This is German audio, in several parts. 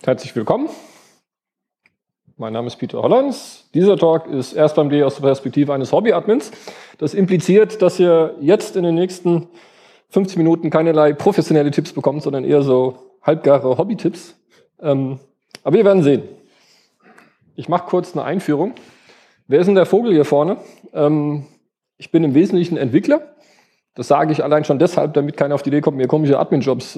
Herzlich willkommen. Mein Name ist Peter Hollands. Dieser Talk ist erst beim D aus der Perspektive eines Hobby-Admins. Das impliziert, dass ihr jetzt in den nächsten 50 Minuten keinerlei professionelle Tipps bekommt, sondern eher so halbgare Hobby-Tipps. Aber wir werden sehen. Ich mache kurz eine Einführung. Wer ist denn der Vogel hier vorne? Ich bin im Wesentlichen Entwickler. Das sage ich allein schon deshalb, damit keiner auf die Idee kommt, mir komische Admin-Jobs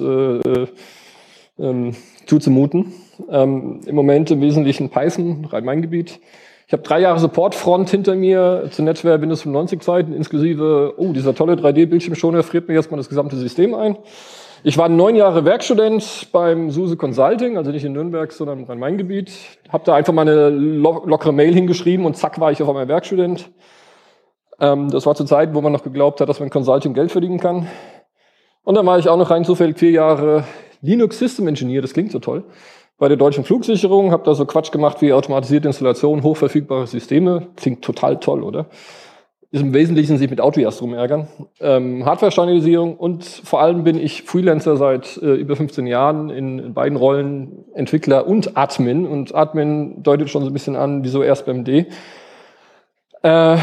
zuzumuten. Im Moment im Wesentlichen Python, Rhein-Main-Gebiet. Ich habe 3 Jahre Support-Front hinter mir zu NetWare Windows 95 Zeiten, inklusive, dieser tolle 3D-Bildschirmschoner friert mir jetzt mal das gesamte System ein. Ich war 9 Jahre Werkstudent beim SUSE Consulting, also nicht in Nürnberg, sondern im Rhein-Main-Gebiet. Habe da einfach mal eine lockere Mail hingeschrieben und zack war ich auf einmal Werkstudent. Das war zur Zeit, wo man noch geglaubt hat, dass man Consulting Geld verdienen kann. Und dann war ich auch noch rein zufällig 4 Jahre Linux System Engineer, das klingt so toll, bei der Deutschen Flugsicherung, habe da so Quatsch gemacht wie automatisierte Installation, hochverfügbare Systeme. Klingt total toll, oder? Ist im Wesentlichen sich mit AutoIaaS rumärgern. Hardware-Standardisierung und vor allem bin ich Freelancer seit über 15 Jahren in beiden Rollen, Entwickler und Admin. Und Admin deutet schon so ein bisschen an, wieso erst beim D. Mir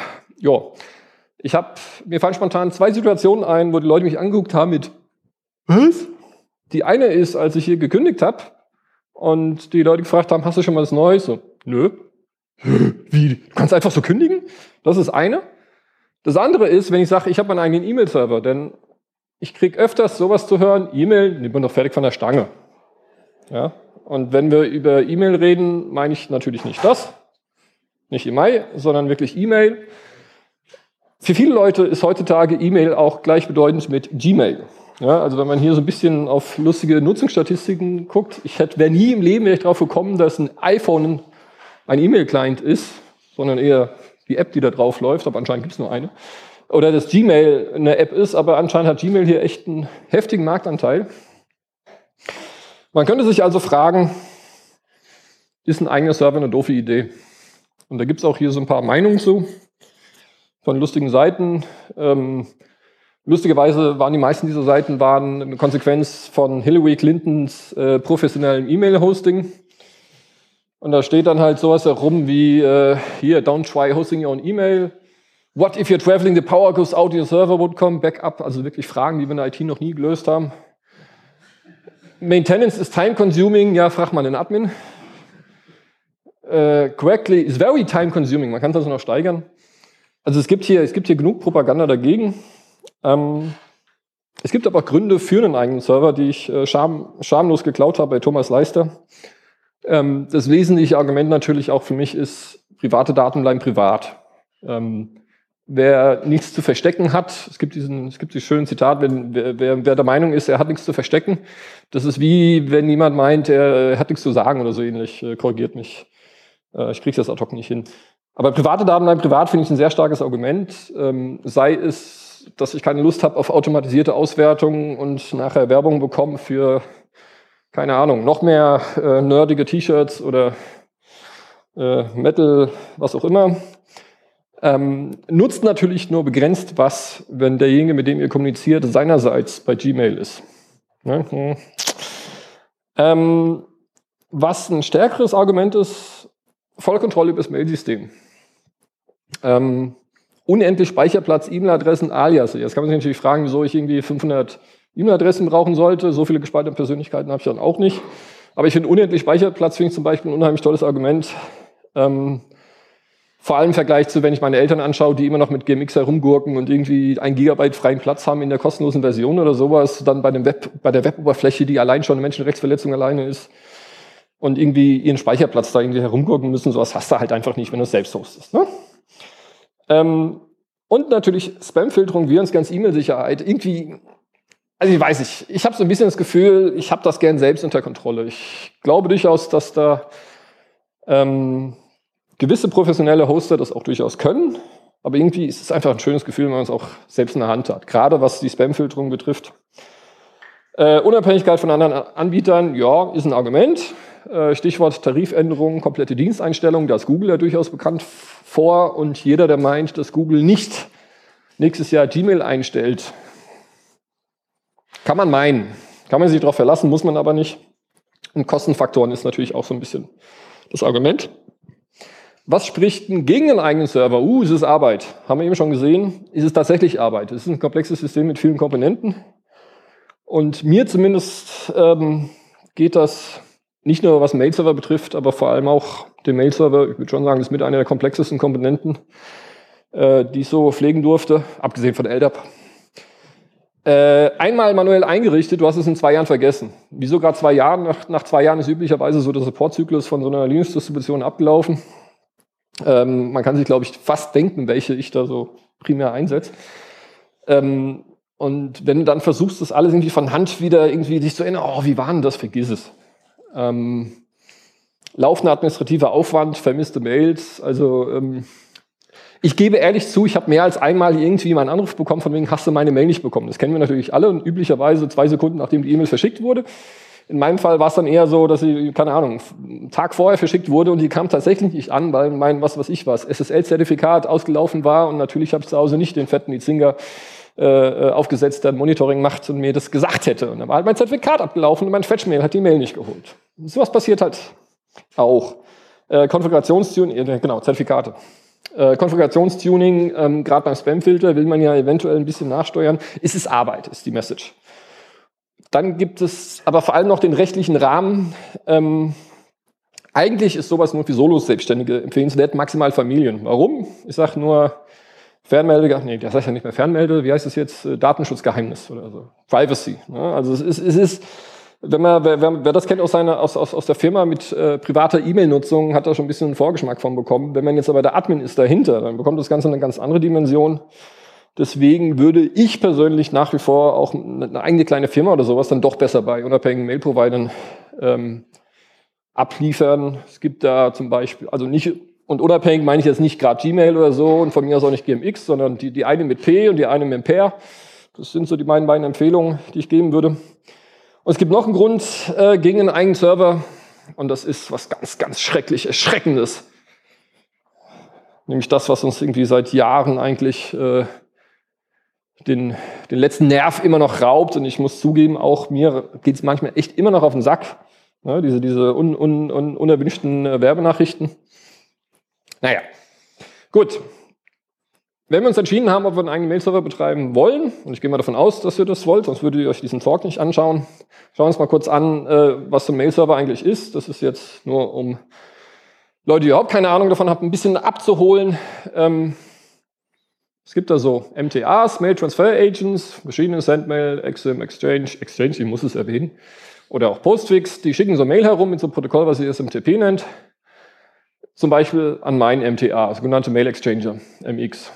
fallen spontan 2 Situationen ein, wo die Leute mich angeguckt haben mit was? Die eine ist, als ich hier gekündigt habe und die Leute gefragt haben, hast du schon mal was Neues? So, nö. Wie? Du kannst einfach so kündigen? Das ist eine. Das andere ist, wenn ich sage, ich habe meinen eigenen E-Mail-Server, denn ich kriege öfters sowas zu hören, E-Mail nimmt man doch fertig von der Stange. Ja? Und wenn wir über E-Mail reden, meine ich natürlich nicht das, nicht E-Mail, sondern wirklich E-Mail. Für viele Leute ist heutzutage E-Mail auch gleichbedeutend mit Gmail. Ja, also wenn man hier so ein bisschen auf lustige Nutzungsstatistiken guckt, wäre nie im Leben drauf gekommen, dass ein iPhone ein E-Mail-Client ist, sondern eher die App, die da drauf läuft, aber anscheinend gibt es nur eine. Oder dass Gmail eine App ist, aber anscheinend hat Gmail hier echt einen heftigen Marktanteil. Man könnte sich also fragen, ist ein eigener Server eine doofe Idee? Und da gibt es auch hier so ein paar Meinungen zu, von lustigen Seiten. Lustigerweise waren die meisten dieser Seiten eine Konsequenz von Hillary Clintons professionellem E-Mail-Hosting. Und da steht dann halt sowas herum wie, hier, don't try hosting your own email. What if you're traveling, the power goes out, your server would come back up. Also wirklich Fragen, die wir in der IT noch nie gelöst haben. Maintenance is time consuming. Ja, frag mal den Admin. Correctly is very time consuming. Man kann das noch steigern. Also es gibt hier genug Propaganda dagegen. Es gibt aber Gründe für einen eigenen Server, die ich schamlos geklaut habe bei Thomas Leister. Das wesentliche Argument natürlich auch für mich ist, private Daten bleiben privat. Wer nichts zu verstecken hat, es gibt dieses schöne Zitat, wer der Meinung ist, er hat nichts zu verstecken, das ist wie, wenn jemand meint, er hat nichts zu sagen oder so ähnlich, korrigiert mich. Ich kriege das ad hoc nicht hin. Aber private Daten bleiben privat, finde ich ein sehr starkes Argument. Sei es, dass ich keine Lust habe auf automatisierte Auswertungen und nachher Werbung bekomme für, keine Ahnung, noch mehr nerdige T-Shirts oder Metal, was auch immer. Nutzt natürlich nur begrenzt was, wenn derjenige, mit dem ihr kommuniziert, seinerseits bei Gmail ist. Ne? Was ein stärkeres Argument ist, Vollkontrolle über das Mailsystem. Unendlich Speicherplatz, E-Mail-Adressen, Alias. Jetzt kann man sich natürlich fragen, wieso ich irgendwie 500 E-Mail-Adressen brauchen sollte. So viele gespaltene Persönlichkeiten habe ich dann auch nicht. Aber ich finde unendlich Speicherplatz finde ich zum Beispiel ein unheimlich tolles Argument. Vor allem im Vergleich zu, wenn ich meine Eltern anschaue, die immer noch mit GMX herumgurken und irgendwie 1 Gigabyte freien Platz haben in der kostenlosen Version oder sowas, dann bei der Web-Oberfläche, die allein schon eine Menschenrechtsverletzung alleine ist und irgendwie ihren Speicherplatz da irgendwie herumgurken müssen, sowas hast du halt einfach nicht, wenn du es selbst hostest. Ne? Und natürlich Spam-Filterung, Virenscans, E-Mail-Sicherheit. Irgendwie, also ich weiß nicht, ich habe so ein bisschen das Gefühl, ich habe das gern selbst unter Kontrolle. Ich glaube durchaus, dass da gewisse professionelle Hoster das auch durchaus können. Aber irgendwie ist es einfach ein schönes Gefühl, wenn man es auch selbst in der Hand hat. Gerade was die Spam-Filterung betrifft. Unabhängigkeit von anderen Anbietern, ja, ist ein Argument. Stichwort Tarifänderung, komplette Diensteinstellung, da ist Google ja durchaus bekannt vor. Und jeder, der meint, dass Google nicht nächstes Jahr Gmail einstellt, kann man meinen. Kann man sich darauf verlassen, muss man aber nicht. Und Kostenfaktoren ist natürlich auch so ein bisschen das Argument. Was spricht denn gegen einen eigenen Server? Es ist Arbeit. Haben wir eben schon gesehen. Ist es tatsächlich Arbeit? Es ist ein komplexes System mit vielen Komponenten. Und mir zumindest geht das nicht nur, was Mail-Server betrifft, aber vor allem auch den Mail-Server. Ich würde schon sagen, das ist mit einer der komplexesten Komponenten, die ich so pflegen durfte, abgesehen von LDAP. Einmal manuell eingerichtet, du hast es in 2 Jahren vergessen. Wieso gerade 2 Jahren? Nach 2 Jahren ist üblicherweise so der Supportzyklus von so einer Linux-Distribution abgelaufen. Man kann sich, glaube ich, fast denken, welche ich da so primär einsetze. Und wenn du dann versuchst, das alles irgendwie von Hand wieder irgendwie dich zu erinnern, wie war denn das? Vergiss es. Laufender administrativer Aufwand, vermisste Mails, also ich gebe ehrlich zu, ich habe mehr als einmal irgendwie mal einen Anruf bekommen, von wegen, hast du meine Mail nicht bekommen? Das kennen wir natürlich alle und üblicherweise 2 Sekunden, nachdem die E-Mail verschickt wurde. In meinem Fall war es dann eher so, dass sie, keine Ahnung, einen Tag vorher verschickt wurde und die kam tatsächlich nicht an, weil mein SSL-Zertifikat ausgelaufen war und natürlich habe ich zu Hause nicht den fetten Izinga aufgesetzt, der Monitoring macht und mir das gesagt hätte. Und dann war halt mein Zertifikat abgelaufen und mein Fetch-Mail hat die Mail nicht geholt. Sowas passiert halt auch. Konfigurationstuning, genau, Zertifikate. Konfigurationstuning, gerade beim Spamfilter will man ja eventuell ein bisschen nachsteuern. Es ist Arbeit, ist die Message. Dann gibt es aber vor allem noch den rechtlichen Rahmen. Eigentlich ist sowas nur für Solos-Selbstständige empfehlenswert, maximal Familien. Warum? Ich sage nur Fernmelde, das heißt ja nicht mehr Fernmelde, wie heißt es jetzt? Datenschutzgeheimnis oder so. Privacy. Ne? Also es ist wer das kennt aus der Firma mit privater E-Mail-Nutzung, hat da schon ein bisschen einen Vorgeschmack von bekommen. Wenn man jetzt aber der Admin ist dahinter, dann bekommt das Ganze eine ganz andere Dimension. Deswegen würde ich persönlich nach wie vor auch eine eigene kleine Firma oder sowas dann doch besser bei unabhängigen Mail-Providern abliefern. Es gibt da zum Beispiel, also nicht, und unabhängig meine ich jetzt nicht gerade Gmail oder so und von mir aus auch nicht GMX, sondern die eine mit P und die eine mit Pair. Das sind so die beiden Empfehlungen, die ich geben würde. Und es gibt noch einen Grund gegen einen eigenen Server und das ist was ganz, ganz schrecklich Erschreckendes. Nämlich das, was uns irgendwie seit Jahren eigentlich den letzten Nerv immer noch raubt. Und ich muss zugeben, auch mir geht es manchmal echt immer noch auf den Sack. Ne, diese unerwünschten Werbenachrichten. Naja, gut. Wenn wir uns entschieden haben, ob wir einen eigenen Mail-Server betreiben wollen, und ich gehe mal davon aus, dass ihr das wollt, sonst würdet ihr euch diesen Talk nicht anschauen. Schauen wir uns mal kurz an, was so ein Mail-Server eigentlich ist. Das ist jetzt nur, um Leute, die überhaupt keine Ahnung davon haben, ein bisschen abzuholen. Es gibt da so MTAs, Mail Transfer Agents, verschiedene Sendmail, XIM, Exchange, ich muss es erwähnen, oder auch Postfix, die schicken so Mail herum mit so einem Protokoll, was ihr SMTP nennt. Zum Beispiel an meinen MTA, sogenannte Mail Exchanger, MX.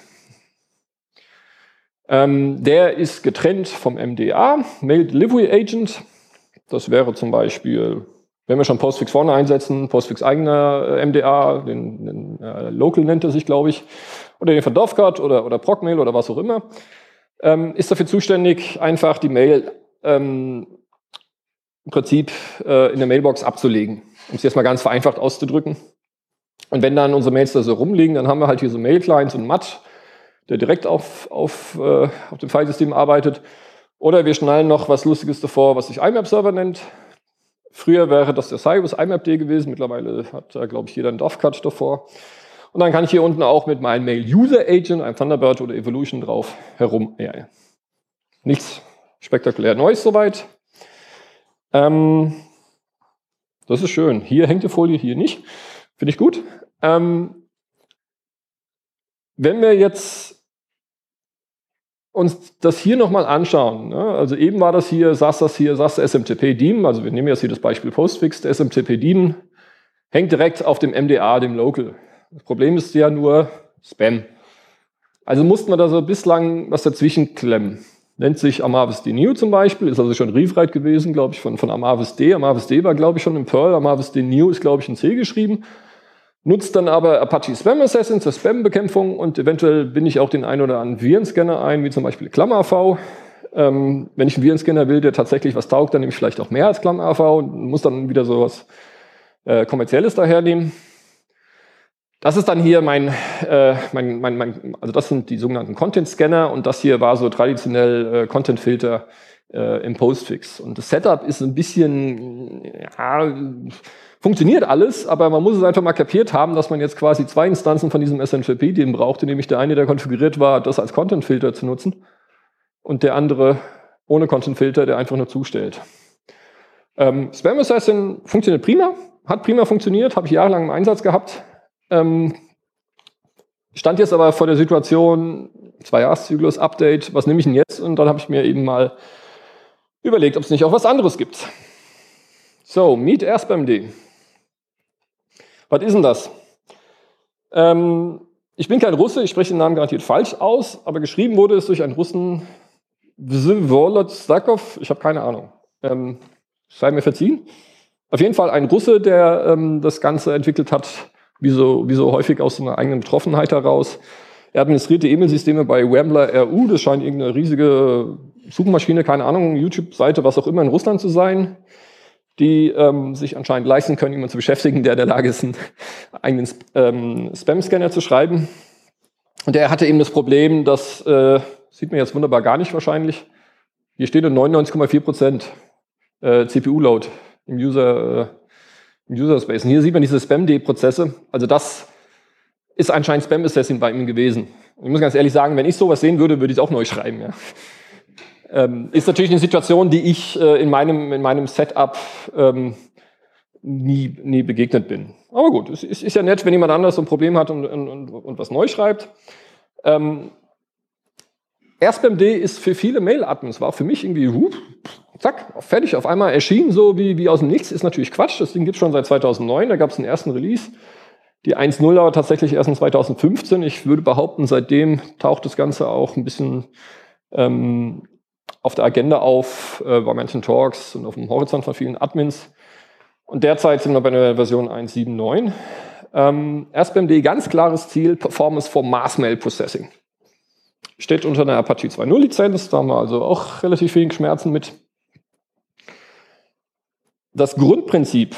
Der ist getrennt vom MDA, Mail Delivery Agent. Das wäre zum Beispiel, wenn wir schon Postfix vorne einsetzen, Postfix eigener MDA, den Local nennt er sich, glaube ich, oder den von Dovecot oder Procmail oder was auch immer, ist dafür zuständig, einfach die Mail im Prinzip in der Mailbox abzulegen, um es jetzt mal ganz vereinfacht auszudrücken. Und wenn dann unsere Mails da so rumliegen, dann haben wir halt hier so Mail-Clients und MAT, der direkt auf dem Filesystem arbeitet. Oder wir schnallen noch was Lustiges davor, was sich IMAP-Server nennt. Früher wäre das der Cyrus IMAP-D gewesen. Mittlerweile hat da, glaube ich, jeder einen Dovecot davor. Und dann kann ich hier unten auch mit meinem Mail-User-Agent, einem Thunderbird oder Evolution drauf herum. Ja. Nichts spektakulär Neues soweit. Das ist schön. Hier hängt die Folie, hier nicht. Finde ich gut. Wenn wir jetzt uns das hier nochmal anschauen, ne? Also eben war das hier, saß der SMTP-Daemon, also wir nehmen jetzt hier das Beispiel Postfix, der SMTP-Daemon hängt direkt auf dem MDA, dem Local. Das Problem ist ja nur Spam. Also mussten wir da so bislang was dazwischen klemmen. Nennt sich AmarvisD New zum Beispiel, ist also schon Reefrite gewesen, glaube ich, von AmarvisD. AmarvisD war, glaube ich, schon in Perl, AmarvisD New ist, glaube ich, in C geschrieben. Nutzt dann aber Apache Spam Assassin zur Spam-Bekämpfung und eventuell binde ich auch den einen oder anderen Virenscanner ein, wie zum Beispiel ClamAV. Wenn ich einen Virenscanner will, der tatsächlich was taugt, dann nehme ich vielleicht auch mehr als ClamAV und muss dann wieder sowas Kommerzielles dahernehmen. Das ist dann hier also das sind die sogenannten Content-Scanner und das hier war so traditionell Content-Filter im Postfix. Und das Setup ist ein bisschen, ja, funktioniert alles, aber man muss es einfach mal kapiert haben, dass man jetzt quasi 2 Instanzen von diesem SMTP-Daemon brauchte, nämlich der eine, der konfiguriert war, das als Content-Filter zu nutzen, und der andere ohne Content-Filter, der einfach nur zustellt. Spam Assassin funktioniert prima, hat prima funktioniert, habe ich jahrelang im Einsatz gehabt. Stand jetzt aber vor der Situation, 2-Jahres-Zyklus, Update, was nehme ich denn jetzt? Und dann habe ich mir eben mal überlegt, ob es nicht auch was anderes gibt. So, Meet AirSpamD. Was ist denn das? Ich bin kein Russe, ich spreche den Namen garantiert falsch aus, aber geschrieben wurde es durch einen Russen, Vsevolod-Stakov, ich habe keine Ahnung. Sei mir verziehen. Auf jeden Fall ein Russe, der das Ganze entwickelt hat, wie so häufig aus einer eigenen Betroffenheit heraus. Er administrierte E-Mail-Systeme bei Rambler RU, das scheint irgendeine riesige Suchmaschine, keine Ahnung, YouTube-Seite, was auch immer in Russland zu sein, die sich anscheinend leisten können, jemanden zu beschäftigen, der in der Lage ist, einen eigenen Spam-Scanner zu schreiben. Und er hatte eben das Problem, das sieht man jetzt wunderbar gar nicht wahrscheinlich. Hier steht 99,4% CPU-Load im User-Space. Und hier sieht man diese Spam-D-Prozesse. Also das ist anscheinend Spam-Assassin bei ihm gewesen. Und ich muss ganz ehrlich sagen, wenn ich sowas sehen würde, würde ich es auch neu schreiben. Ja. Ist natürlich eine Situation, die ich in meinem Setup nie begegnet bin. Aber gut, es ist ja nett, wenn jemand anders so ein Problem hat und was neu schreibt. AirSpamD ist für viele Mail-Admins, war auch für mich irgendwie, zack, fertig, auf einmal erschienen, so wie aus dem Nichts, ist natürlich Quatsch. Das Ding gibt es schon seit 2009, da gab es einen ersten Release. Die 1.0 aber tatsächlich erst in 2015. Ich würde behaupten, seitdem taucht das Ganze auch ein bisschen auf der Agenda auf, bei manchen Talks und auf dem Horizont von vielen Admins. Und derzeit sind wir bei der Version 1.7.9. AirSpamD, ganz klares Ziel, Performance for Mass Mail Processing. Steht unter einer Apache 2.0 Lizenz, da haben wir also auch relativ wenig Schmerzen mit. Das Grundprinzip,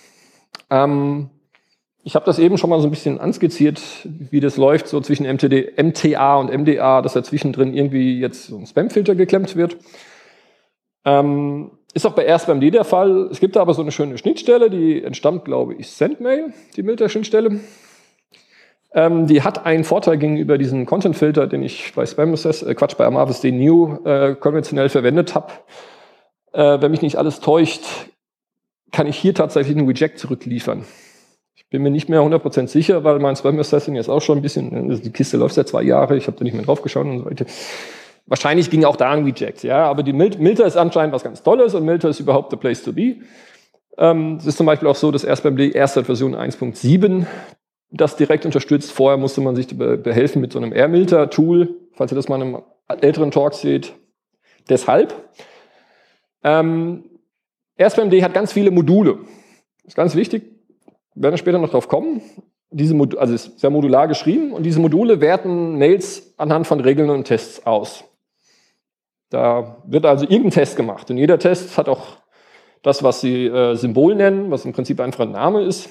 ich habe das eben schon mal so ein bisschen anskizziert, wie das läuft, so zwischen MTA und MDA, dass dazwischen drin irgendwie jetzt so ein Spamfilter geklemmt wird. Ist auch bei AirSpamD der Fall. Es gibt da aber so eine schöne Schnittstelle, die entstammt, glaube ich, SendMail, die Milter-Schnittstelle. Die hat einen Vorteil gegenüber diesem Content-Filter, den ich bei bei Amavis New konventionell verwendet habe. Wenn mich nicht alles täuscht, kann ich hier tatsächlich einen Reject zurückliefern. Ich bin mir nicht mehr 100% sicher, weil mein Spam Assassin jetzt auch schon ein bisschen, die Kiste läuft seit 2 Jahren, ich habe da nicht mehr drauf geschaut und so weiter. Wahrscheinlich ging auch da ein Reject, ja, aber die Milter ist anscheinend was ganz Tolles und Milter ist überhaupt the place to be. Es ist zum Beispiel auch so, dass AirSpamD erst seit Version 1.7 das direkt unterstützt. Vorher musste man sich behelfen mit so einem AirMilter-Tool, falls ihr das mal in einem älteren Talk seht. Deshalb. AirSpamD hat ganz viele Module. Das ist ganz wichtig, wir werden später noch drauf kommen. Also ist sehr modular geschrieben und diese Module werten Mails anhand von Regeln und Tests aus. Da wird also irgendein Test gemacht und jeder Test hat auch das, was sie Symbol nennen, was im Prinzip einfach ein Name ist.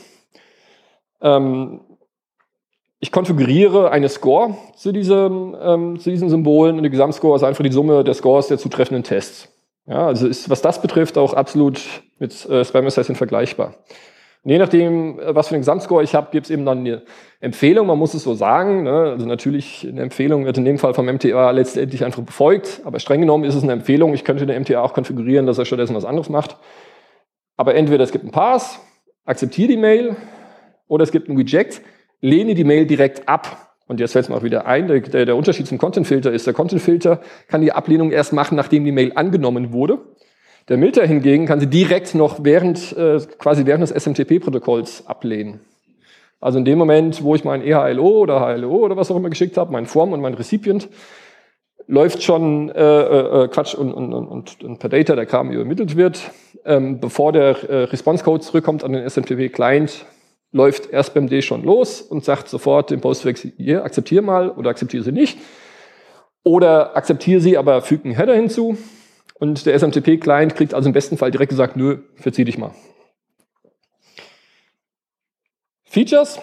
Ich konfiguriere eine Score zu diesen Symbolen und die Gesamtscore ist einfach die Summe der Scores der zutreffenden Tests. Ja, also ist, was das betrifft, auch absolut mit Spam Assassin vergleichbar. Und je nachdem, was für einen Gesamtscore ich habe, gibt es eben dann eine Empfehlung, man muss es so sagen. Ne? Also natürlich, eine Empfehlung wird in dem Fall vom MTA letztendlich einfach befolgt, aber streng genommen ist es eine Empfehlung. Ich könnte den MTA auch konfigurieren, dass er stattdessen was anderes macht. Aber entweder es gibt einen Pass, akzeptiere die Mail, oder es gibt einen Reject, lehne die Mail direkt ab. Und jetzt fällt es mir auch wieder ein, der Unterschied zum Content-Filter ist, der Content-Filter kann die Ablehnung erst machen, nachdem die Mail angenommen wurde. Der Milter hingegen kann sie direkt noch quasi während des SMTP-Protokolls ablehnen. Also in dem Moment, wo ich mein EHLO oder HLO oder was auch immer geschickt habe, mein Form und mein Recipient, läuft schon Quatsch und per Data der Kram übermittelt wird. Bevor der Response-Code zurückkommt an den SMTP-Client, läuft AirSpamD schon los und sagt sofort dem Postfix, hier, akzeptiere mal oder akzeptiere sie nicht. Oder akzeptiere sie, aber füge einen Header hinzu. Und der SMTP-Client kriegt also im besten Fall direkt gesagt, nö, verzieh dich mal. Features.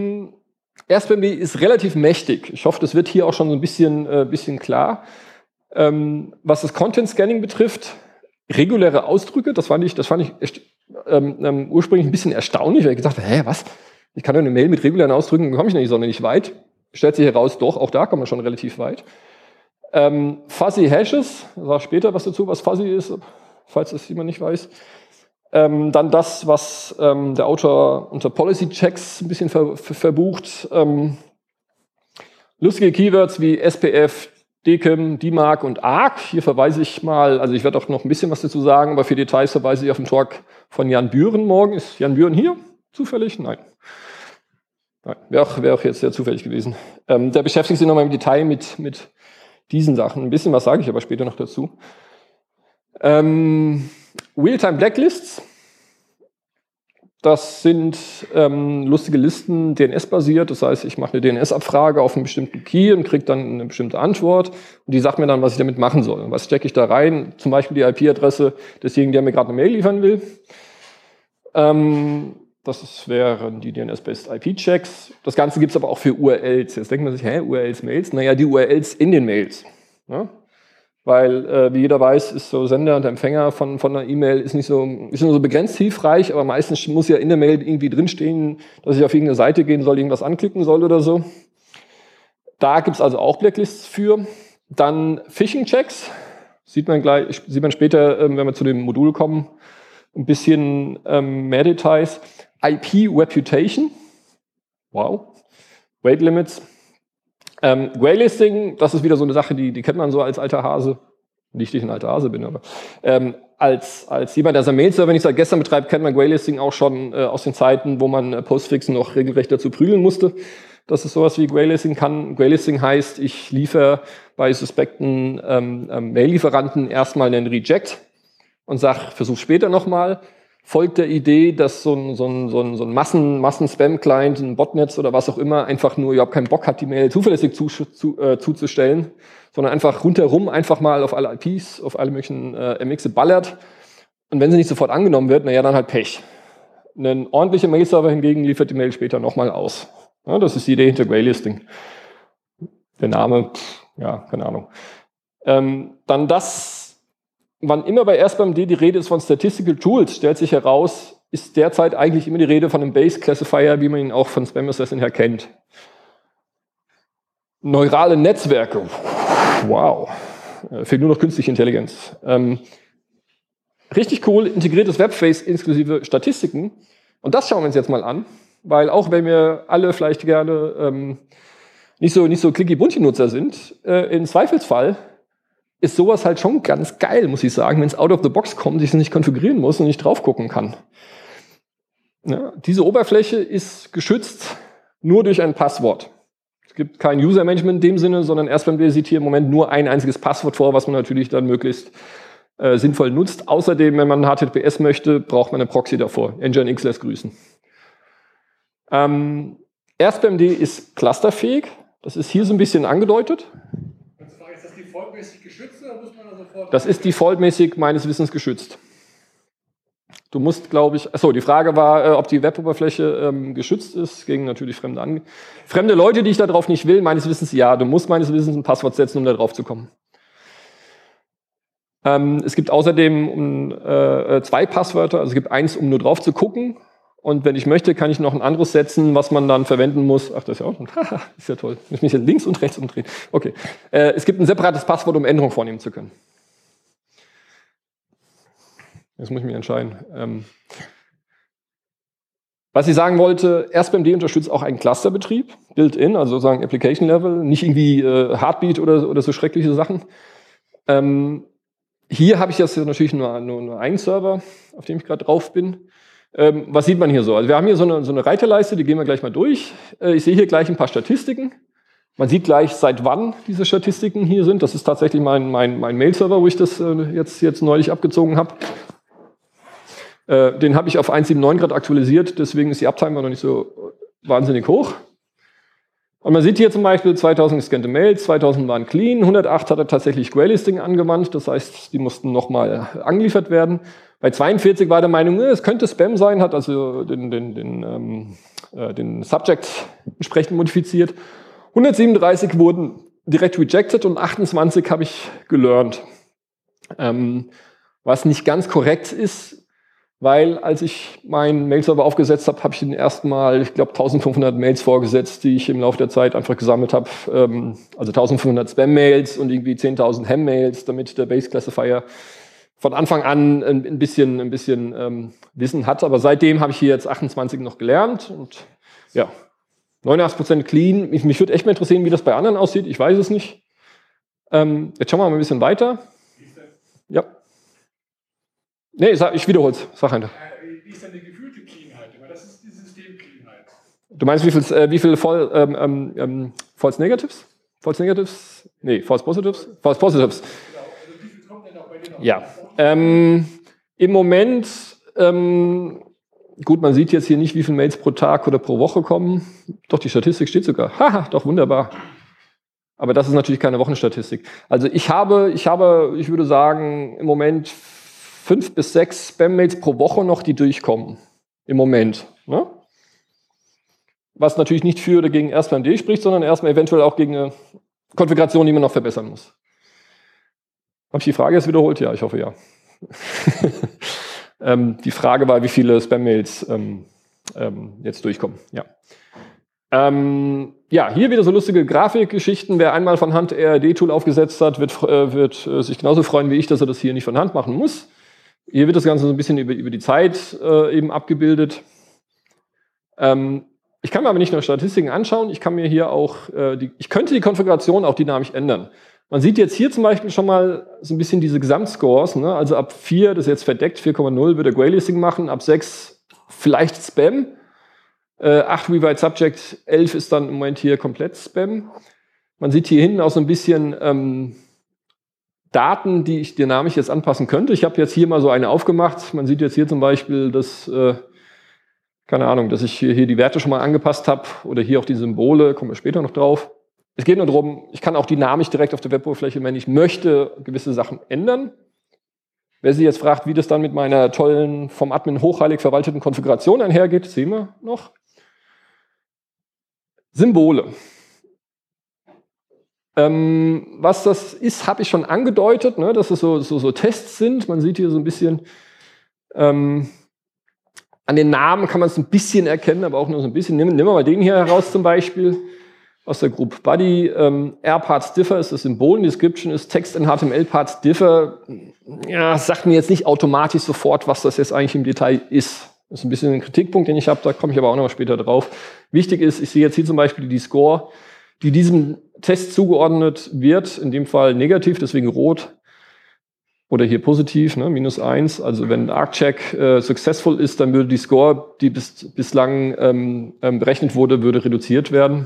AirSpamD ist relativ mächtig. Ich hoffe, das wird hier auch schon so ein bisschen klar. Was das Content Scanning betrifft, reguläre Ausdrücke, das fand ich ursprünglich ein bisschen erstaunlich, weil ich gedacht habe, was? Ich kann ja eine Mail mit regulären Ausdrücken, komme ich nicht sonderlich weit. Stellt sich heraus, doch, auch da kommt man schon relativ weit. Fuzzy Hashes, ich sage später was dazu, was Fuzzy ist, falls das jemand nicht weiß. Dann das, was der Autor unter Policy Checks ein bisschen verbucht. Lustige Keywords wie SPF, DKIM, DMARC und ARC. Hier verweise ich mal, also ich werde auch noch ein bisschen was dazu sagen, aber für Details verweise ich auf den Talk von Jan Bühren morgen. Ist Jan Bühren hier? Zufällig? Nein. Wäre auch jetzt sehr zufällig gewesen. Der beschäftigt sich nochmal im Detail mit diesen Sachen. Ein bisschen was sage ich aber später noch dazu. Realtime Blacklists. Das sind lustige Listen, DNS-basiert. Das heißt, ich mache eine DNS-Abfrage auf einen bestimmten Key und kriege dann eine bestimmte Antwort. Und die sagt mir dann, was ich damit machen soll. Was stecke ich da rein? Zum Beispiel die IP-Adresse desjenigen, der mir gerade eine Mail liefern will. Das wären die DNS-based IP-Checks. Das Ganze gibt es aber auch für URLs. Jetzt denkt man sich, URLs, Mails? Naja, die URLs in den Mails. Ja? Weil, wie jeder weiß, ist so Sender und Empfänger von einer E-Mail ist nicht nur so begrenzt hilfreich, aber meistens muss ja in der Mail irgendwie drinstehen, dass ich auf irgendeine Seite gehen soll, irgendwas anklicken soll oder so. Da gibt es also auch Blacklists für. Dann Phishing-Checks. Sieht man später, wenn wir zu dem Modul kommen, ein bisschen mehr Details. IP-Reputation. Wow. Weight Limits. Graylisting, das ist wieder so eine Sache, die kennt man so als alter Hase. Nicht, dass ich ein alter Hase bin, aber als jemand, der seinen Mail-Server nicht seit gestern betreibt, kennt man Graylisting auch schon aus den Zeiten, wo man Postfix noch regelrecht dazu prügeln musste, dass es sowas wie Graylisting kann. Graylisting heißt, ich liefere bei suspekten Mail-Lieferanten erstmal einen Reject und sage, versuch später nochmal. Folgt der Idee, dass so ein Massen-Spam-Client, ein Botnetz oder was auch immer, einfach nur überhaupt keinen Bock hat, die Mail zuverlässig zuzustellen, sondern einfach rundherum einfach mal auf alle IPs, auf alle möglichen MXe ballert. Und wenn sie nicht sofort angenommen wird, naja, dann halt Pech. Ein ordentlicher Mail-Server hingegen liefert die Mail später nochmal aus. Ja, das ist die Idee hinter Graylisting. Der Name, keine Ahnung. Dann das. Wann immer bei SBAMD die Rede ist von Statistical Tools, stellt sich heraus, ist derzeit eigentlich immer die Rede von einem Base Classifier, wie man ihn auch von Spam Assassin her kennt. Neurale Netzwerke. Wow. Fehlt nur noch künstliche Intelligenz. Richtig cool, integriertes Webface inklusive Statistiken. Und das schauen wir uns jetzt mal an, weil auch wenn wir alle vielleicht gerne nicht so clicky-bunty-Nutzer sind, im Zweifelsfall ist sowas halt schon ganz geil, muss ich sagen, wenn es out of the box kommt, ich es nicht konfigurieren muss und nicht drauf gucken kann. Ja, diese Oberfläche ist geschützt nur durch ein Passwort. Es gibt kein User-Management in dem Sinne, sondern SBAMD sieht hier im Moment nur ein einziges Passwort vor, was man natürlich dann möglichst sinnvoll nutzt. Außerdem, wenn man HTTPS möchte, braucht man eine Proxy davor. Nginx lässt grüßen. SBAMD ist clusterfähig. Das ist hier so ein bisschen angedeutet. Ist das defaultmäßig geschützt oder muss man da sofort? Das ist defaultmäßig meines Wissens geschützt. Du musst, glaube ich, die Frage war, ob die Web-Oberfläche geschützt ist gegen natürlich fremde Leute, die ich da drauf nicht will. Meines Wissens ja. Du musst meines Wissens ein Passwort setzen, um da drauf zu kommen. Es gibt außerdem 2 Passwörter. Also es gibt eins, um nur drauf zu gucken. Und wenn ich möchte, kann ich noch ein anderes setzen, was man dann verwenden muss. Ach, das ist ja auch schon. Ist ja toll. Ich muss mich jetzt links und rechts umdrehen. Okay. Es gibt ein separates Passwort, um Änderungen vornehmen zu können. Jetzt muss ich mich entscheiden. Was ich sagen wollte, SBAMD unterstützt auch einen Clusterbetrieb, built-in, also sozusagen Application-Level, nicht irgendwie Heartbeat oder so schreckliche Sachen. Hier habe ich jetzt natürlich nur einen Server, auf dem ich gerade drauf bin. Was sieht man hier so? Also wir haben hier so eine Reiterleiste, die gehen wir gleich mal durch. Ich sehe hier gleich ein paar Statistiken. Man sieht gleich, seit wann diese Statistiken hier sind. Das ist tatsächlich mein Mail-Server, wo ich das jetzt neulich abgezogen habe. Den habe ich auf 1.7.9 gerade aktualisiert, deswegen ist die Uptime noch nicht so wahnsinnig hoch. Und man sieht hier zum Beispiel 2000 gescannte Mails, 2000 waren clean, 108 hat er tatsächlich Graylisting angewandt, das heißt, die mussten nochmal angeliefert werden. Bei 42 war der Meinung, es könnte Spam sein, hat also den Subject entsprechend modifiziert. 137 wurden direkt rejected und 28 habe ich gelernt. Was nicht ganz korrekt ist, weil als ich meinen Mail-Server aufgesetzt habe, habe ich den ersten Mal, ich glaube, 1500 Mails vorgesetzt, die ich im Laufe der Zeit einfach gesammelt habe. Also 1500 Spam-Mails und irgendwie 10.000 Ham-Mails, damit der Base-Classifier von Anfang an ein bisschen Wissen hat. Aber seitdem habe ich hier jetzt 28 noch gelernt und ja, 89% clean. Mich würde echt mal interessieren, wie das bei anderen aussieht. Ich weiß es nicht. Jetzt schauen wir mal ein bisschen weiter. Ja. Nee, ich wiederhole es. Sag einfach. Wie ist denn die gefühlte Cleanheit? Weil das ist die System-Cleanheit. Du meinst, wie viel False Negatives? False Negatives? Nee, False Positives? False Positives. Genau. Also wie viel kommt denn auch bei dir noch? Ja. Im Moment, gut, man sieht jetzt hier nicht, wie viele Mails pro Tag oder pro Woche kommen. Doch, die Statistik steht sogar. Haha, doch, wunderbar. Aber das ist natürlich keine Wochenstatistik. Also ich würde sagen, im Moment 5 bis 6 Spam-Mails pro Woche noch, die durchkommen. Im Moment. Ne? Was natürlich nicht für oder gegen RSpamD spricht, sondern erstmal eventuell auch gegen eine Konfiguration, die man noch verbessern muss. Habe ich die Frage jetzt wiederholt? Ja, ich hoffe ja. Die Frage war, wie viele Spam-Mails jetzt durchkommen. Ja. Ja, hier wieder so lustige Grafikgeschichten. Wer einmal von Hand RRD-Tool aufgesetzt hat, wird sich genauso freuen wie ich, dass er das hier nicht von Hand machen muss. Hier wird das Ganze so ein bisschen über die Zeit eben abgebildet. Ich kann mir aber nicht nur Statistiken anschauen, ich kann mir hier auch, ich könnte die Konfiguration auch dynamisch ändern. Man sieht jetzt hier zum Beispiel schon mal so ein bisschen diese Gesamtscores, ne? Also ab 4, das ist jetzt verdeckt, 4,0 wird er Graylisting machen, ab 6 vielleicht Spam, 8 Rewrite Subject, 11 ist dann im Moment hier komplett Spam. Man sieht hier hinten auch so ein bisschen Daten, die ich dynamisch jetzt anpassen könnte. Ich habe jetzt hier mal so eine aufgemacht. Man sieht jetzt hier zum Beispiel, dass, keine Ahnung, dass ich hier die Werte schon mal angepasst habe oder hier auch die Symbole, kommen wir später noch drauf. Es geht nur darum, ich kann auch dynamisch direkt auf der Weboberfläche, wenn ich möchte, gewisse Sachen ändern. Wer sich jetzt fragt, wie das dann mit meiner tollen, vom Admin hochheilig verwalteten Konfiguration einhergeht, sehen wir noch. Symbole. Was das ist, habe ich schon angedeutet, ne, dass es so Tests sind. Man sieht hier so ein bisschen, an den Namen kann man es ein bisschen erkennen, aber auch nur so ein bisschen. Nehmen wir mal den hier heraus zum Beispiel, aus der Group Body. R-Parts differ ist das Symbol, Description ist Text in HTML-Parts differ. Ja, sagt mir jetzt nicht automatisch sofort, was das jetzt eigentlich im Detail ist. Das ist ein bisschen ein Kritikpunkt, den ich habe, da komme ich aber auch noch später drauf. Wichtig ist, ich sehe jetzt hier zum Beispiel die Score, die diesem Test zugeordnet wird, in dem Fall negativ, deswegen rot, oder hier positiv, ne, -1. Also wenn ArcCheck successful ist, dann würde die Score, die bislang berechnet wurde, würde reduziert werden.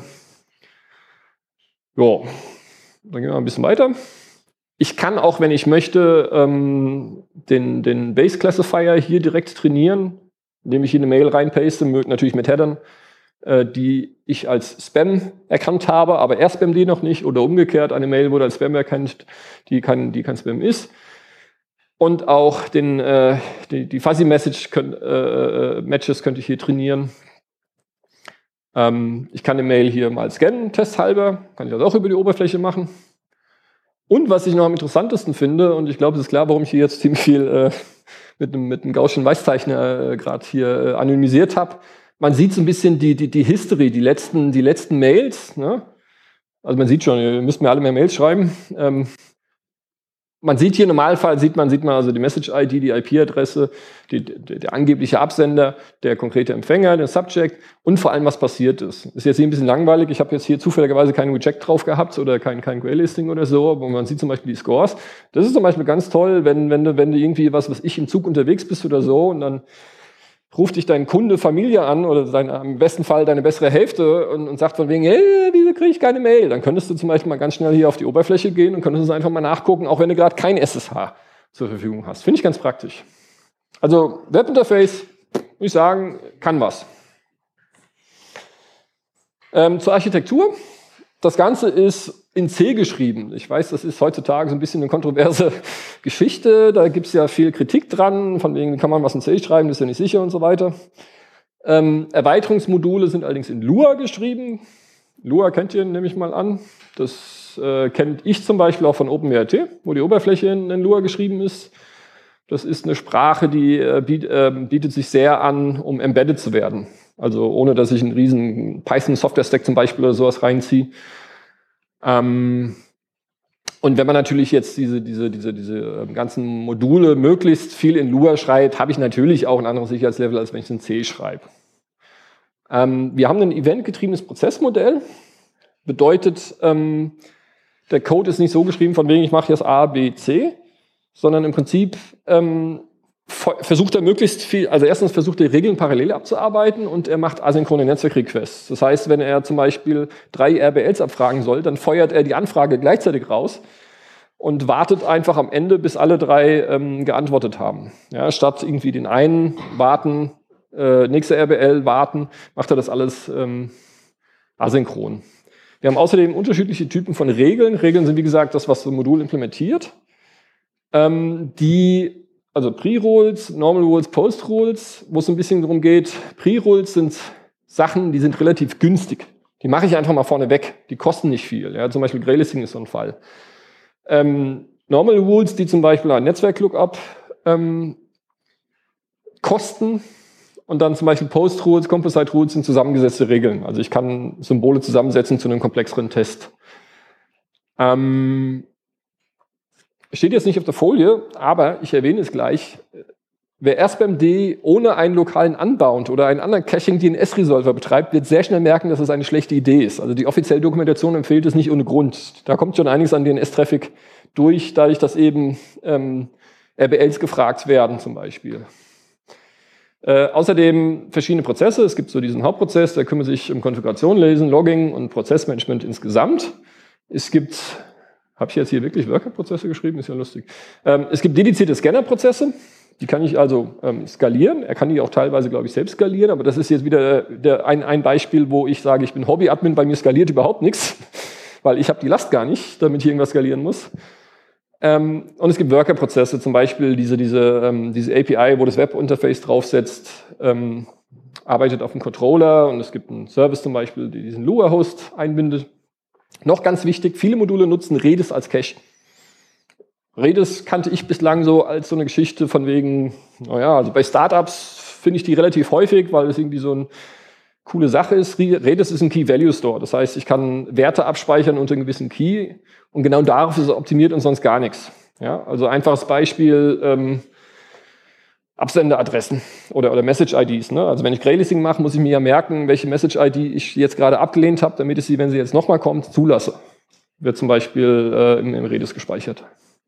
Ja, dann gehen wir ein bisschen weiter. Ich kann auch, wenn ich möchte, den Base Classifier hier direkt trainieren, indem ich hier eine Mail reinpaste, natürlich mit Headern, die ich als Spam erkannt habe, aber er spammt die noch nicht, oder umgekehrt, eine Mail wurde als Spam erkannt, die kein Spam ist. Und auch die Fuzzy Matches könnte ich hier trainieren. Ich kann eine Mail hier mal scannen, testhalber, kann ich das auch über die Oberfläche machen. Und was ich noch am interessantesten finde, und ich glaube, es ist klar, warum ich hier jetzt ziemlich viel mit einem Gaußschen Weißzeichner gerade hier anonymisiert habe. Man sieht so ein bisschen die History, die letzten Mails. Ne? Also man sieht schon, ihr müsst mir alle mehr Mails schreiben. Man sieht hier im Normalfall, sieht man also die Message-ID, die IP-Adresse, der angebliche Absender, der konkrete Empfänger, der Subject und vor allem, was passiert ist. Ist jetzt hier ein bisschen langweilig. Ich habe jetzt hier zufälligerweise keinen Reject drauf gehabt oder kein Graylisting oder so, aber man sieht zum Beispiel die Scores. Das ist zum Beispiel ganz toll, wenn du irgendwie was ich im Zug unterwegs bist oder so und dann ruft dich dein Kunde Familie an oder im besten Fall deine bessere Hälfte und sagt von wegen, hey, wieso kriege ich keine Mail? Dann könntest du zum Beispiel mal ganz schnell hier auf die Oberfläche gehen und könntest es einfach mal nachgucken, auch wenn du gerade kein SSH zur Verfügung hast. Finde ich ganz praktisch. Also Webinterface, würde ich sagen, kann was. Zur Architektur. Das Ganze ist in C geschrieben. Ich weiß, das ist heutzutage so ein bisschen eine kontroverse Geschichte. Da gibt es ja viel Kritik dran, von wegen kann man was in C schreiben, das ist ja nicht sicher und so weiter. Erweiterungsmodule sind allerdings in Lua geschrieben. Lua kennt ihr, nehme ich mal an. Das kenne ich zum Beispiel auch von OpenWrt, wo die Oberfläche in Lua geschrieben ist. Das ist eine Sprache, die bietet sich sehr an, um embedded zu werden. Also ohne, dass ich einen riesen Python-Software-Stack zum Beispiel oder sowas reinziehe. Und wenn man natürlich jetzt diese ganzen Module möglichst viel in Lua schreibt, habe ich natürlich auch ein anderes Sicherheitslevel, als wenn ich es in C schreibe. Wir haben ein eventgetriebenes Prozessmodell. Bedeutet, der Code ist nicht so geschrieben, von wegen ich mache jetzt A, B, C, sondern im Prinzip versucht er möglichst viel, also erstens versucht er Regeln parallel abzuarbeiten und er macht asynchrone Netzwerkrequests. Das heißt, wenn er zum Beispiel 3 RBLs abfragen soll, dann feuert er die Anfrage gleichzeitig raus und wartet einfach am Ende, bis alle 3 geantwortet haben. Ja, statt irgendwie den einen warten, nächste RBL warten, macht er das alles asynchron. Wir haben außerdem unterschiedliche Typen von Regeln. Regeln sind, wie gesagt, das, was so ein Modul implementiert. Also Pre-Rules, Normal Rules, Post-Rules, wo es ein bisschen darum geht, Pre-Rules sind Sachen, die sind relativ günstig. Die mache ich einfach mal vorne weg. Die kosten nicht viel. Ja, zum Beispiel Graylisting ist so ein Fall. Normal Rules, die zum Beispiel ein Netzwerk-Lookup kosten. Und dann zum Beispiel Post-Rules, Composite-Rules sind zusammengesetzte Regeln. Also ich kann Symbole zusammensetzen zu einem komplexeren Test. Steht jetzt nicht auf der Folie, aber ich erwähne es gleich. Wer RSpamD ohne einen lokalen Unbound oder einen anderen Caching-DNS-Resolver betreibt, wird sehr schnell merken, dass es eine schlechte Idee ist. Also die offizielle Dokumentation empfiehlt es nicht ohne Grund. Da kommt schon einiges an DNS-Traffic durch, dadurch, dass eben RBLs gefragt werden zum Beispiel. Außerdem verschiedene Prozesse. Es gibt so diesen Hauptprozess, der kümmert sich um Konfiguration, Lesen, Logging und Prozessmanagement insgesamt. Es gibt, habe ich jetzt hier wirklich Worker-Prozesse geschrieben? Ist ja lustig. Es gibt dedizierte Scanner-Prozesse. Die kann ich also skalieren. Er kann die auch teilweise, glaube ich, selbst skalieren. Aber das ist jetzt wieder ein Beispiel, wo ich sage, ich bin Hobby-Admin, bei mir skaliert überhaupt nichts, weil ich habe die Last gar nicht, damit ich irgendwas skalieren muss. Und es gibt Worker-Prozesse, zum Beispiel diese API, wo das Web-Interface draufsetzt, arbeitet auf dem Controller und es gibt einen Service zum Beispiel, der diesen Lua-Host einbindet. Noch ganz wichtig, viele Module nutzen Redis als Cache. Redis kannte ich bislang so als so eine Geschichte von wegen, naja, also bei Startups finde ich die relativ häufig, weil es irgendwie so eine coole Sache ist. Redis ist ein Key-Value-Store, das heißt, ich kann Werte abspeichern unter einem gewissen Key und genau darauf ist es optimiert und sonst gar nichts. Ja, also einfaches Beispiel, Absenderadressen oder Message-IDs. Ne? Also wenn ich Graylisting mache, muss ich mir ja merken, welche Message-ID ich jetzt gerade abgelehnt habe, damit ich sie, wenn sie jetzt nochmal kommt, zulasse. Wird zum Beispiel im Redis gespeichert.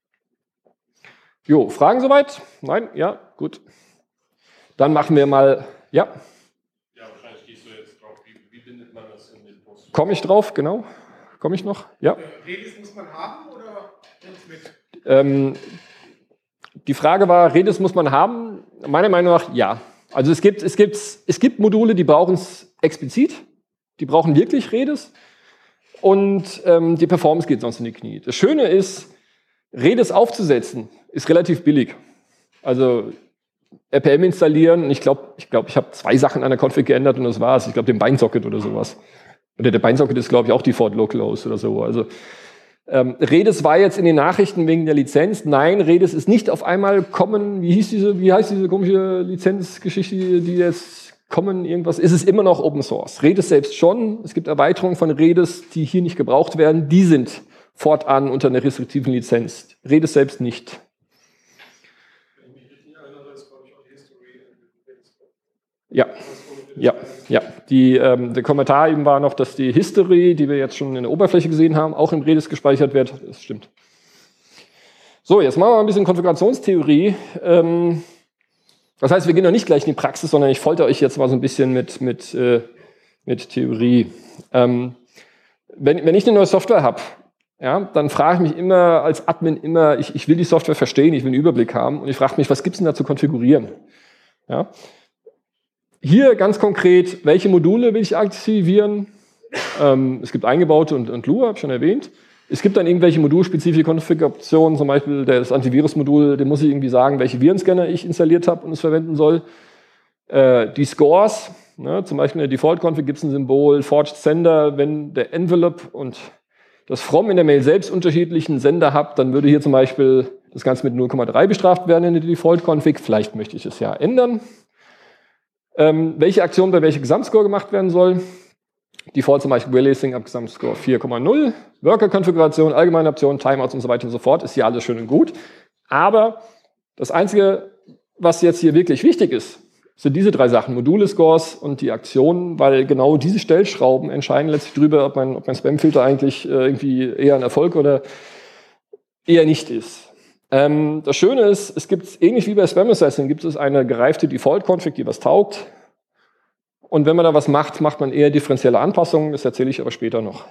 Jo, Fragen soweit? Nein? Ja? Gut. Dann machen wir mal, ja? Ja, wahrscheinlich gehst du jetzt drauf. Wie bindet man das in den Post? Komme ich drauf, genau. Komme ich noch? Ja. Redis muss man haben oder mit? Die Frage war, Redis muss man haben? Meiner Meinung nach, ja. Also es gibt Module, die brauchen es explizit. Die brauchen wirklich Redis. Und die Performance geht sonst in die Knie. Das Schöne ist, Redis aufzusetzen, ist relativ billig. Also RPM installieren, ich glaube, ich habe 2 Sachen an der Config geändert und das war's. Ich glaube, den Bindsocket oder sowas. Oder der Bindsocket ist, glaube ich, auch Default Localhost oder so. Also Redis war jetzt in den Nachrichten wegen der Lizenz. Nein, Redis ist nicht auf einmal Common. Wie heißt diese komische Lizenzgeschichte, die jetzt Common irgendwas? Ist es immer noch Open Source? Redis selbst schon. Es gibt Erweiterungen von Redis, die hier nicht gebraucht werden. Die sind fortan unter einer restriktiven Lizenz. Redis selbst nicht. Wenn ich mich richtig erinnere, ist, glaube ich, auch die History. Ja. Der Kommentar eben war noch, dass die History, die wir jetzt schon in der Oberfläche gesehen haben, auch im Redis gespeichert wird. Das stimmt. So, jetzt machen wir mal ein bisschen Konfigurationstheorie. Das heißt, wir gehen noch nicht gleich in die Praxis, sondern ich folter euch jetzt mal so ein bisschen mit Theorie. Wenn ich eine neue Software habe, ja, dann frage ich mich immer als Admin ich will die Software verstehen, ich will einen Überblick haben und ich frage mich, was gibt es denn da zu konfigurieren? Ja. Hier ganz konkret, welche Module will ich aktivieren? Es gibt eingebaute und Lua, habe ich schon erwähnt. Es gibt dann irgendwelche modulspezifische Konfigurationen, zum Beispiel das Antivirus-Modul, dem muss ich irgendwie sagen, welche Virenscanner ich installiert habe und es verwenden soll. Die Scores, ne, zum Beispiel in der Default-Config gibt es ein Symbol, Forged Sender, wenn der Envelope und das From in der Mail selbst unterschiedlichen Sender habe, dann würde hier zum Beispiel das Ganze mit 0,3 bestraft werden in der Default-Config. Vielleicht möchte ich es ja ändern. Welche Aktion bei welchem Gesamtscore gemacht werden soll. Default zum Beispiel Releasing ab Gesamtscore 4,0. Worker-Konfiguration, allgemeine Optionen, Timeouts und so weiter und so fort. Ist hier alles schön und gut. Aber das Einzige, was jetzt hier wirklich wichtig ist, sind diese 3 Sachen, Module-Scores und die Aktionen, weil genau diese Stellschrauben entscheiden letztlich darüber, ob mein Spam-Filter eigentlich irgendwie eher ein Erfolg oder eher nicht ist. Das Schöne ist, es gibt, ähnlich wie bei Spam Assassin, gibt es eine gereifte Default-Config, die was taugt. Und wenn man da was macht, macht man eher differenzielle Anpassungen. Das erzähle ich aber später noch.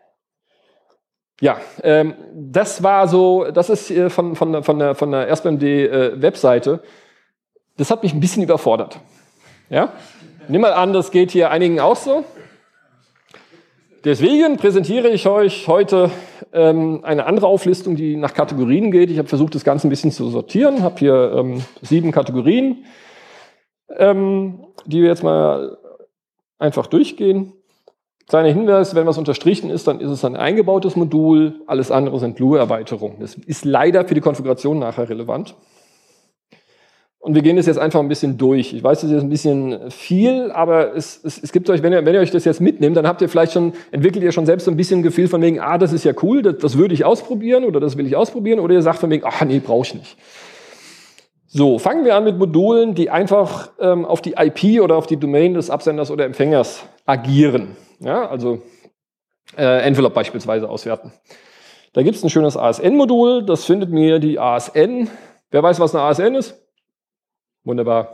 Ja, das ist von der AirSpamD Webseite. Das hat mich ein bisschen überfordert. Ja? Nimm mal an, das geht hier einigen auch so. Deswegen präsentiere ich euch heute eine andere Auflistung, die nach Kategorien geht. Ich habe versucht, das Ganze ein bisschen zu sortieren. Ich habe hier 7 Kategorien, die wir jetzt mal einfach durchgehen. Kleiner Hinweis, wenn was unterstrichen ist, dann ist es ein eingebautes Modul. Alles andere sind Lua-Erweiterungen. Das ist leider für die Konfiguration nachher relevant. Und wir gehen das jetzt einfach ein bisschen durch. Ich weiß, das ist jetzt ein bisschen viel, aber es gibt euch, wenn ihr euch das jetzt mitnehmt, dann entwickelt ihr schon selbst so ein bisschen ein Gefühl von wegen, das ist ja cool, das würde ich ausprobieren oder das will ich ausprobieren, oder ihr sagt von wegen, nee, brauche ich nicht. So, fangen wir an mit Modulen, die einfach auf die IP oder auf die Domain des Absenders oder Empfängers agieren. Ja, also Envelope beispielsweise auswerten. Da gibt es ein schönes ASN-Modul, das findet mir die ASN. Wer weiß, was eine ASN ist? Wunderbar.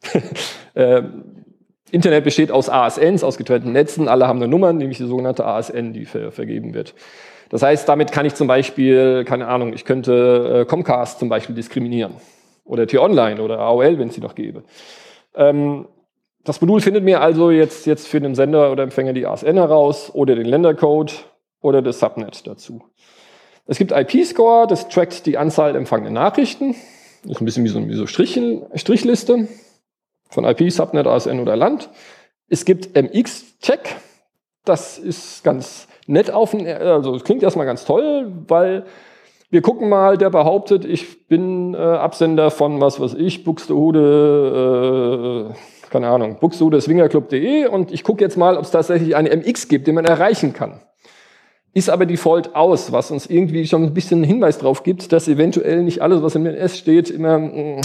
Internet besteht aus ASNs, aus getrennten Netzen. Alle haben eine Nummer, nämlich die sogenannte ASN, die vergeben wird. Das heißt, damit kann ich zum Beispiel, keine Ahnung, ich könnte Comcast zum Beispiel diskriminieren. Oder T-Online oder AOL, wenn es sie noch gäbe. Das Modul findet mir also jetzt für den Sender oder Empfänger die ASN heraus oder den Ländercode oder das Subnet dazu. Es gibt IP-Score, das trackt die Anzahl empfangener Nachrichten. Das ist ein bisschen wie so Strichliste von IP, Subnet, ASN oder Land. Es gibt MX-Check. Das ist ganz nett also es klingt erstmal ganz toll, weil wir gucken mal, der behauptet, ich bin Absender von was weiß ich, Buxtehude, keine Ahnung, Buxtehude Swingerclub.de und ich gucke jetzt mal, ob es tatsächlich eine MX gibt, den man erreichen kann. Ist aber Default aus, was uns irgendwie schon ein bisschen einen Hinweis drauf gibt, dass eventuell nicht alles, was im DNS steht, immer,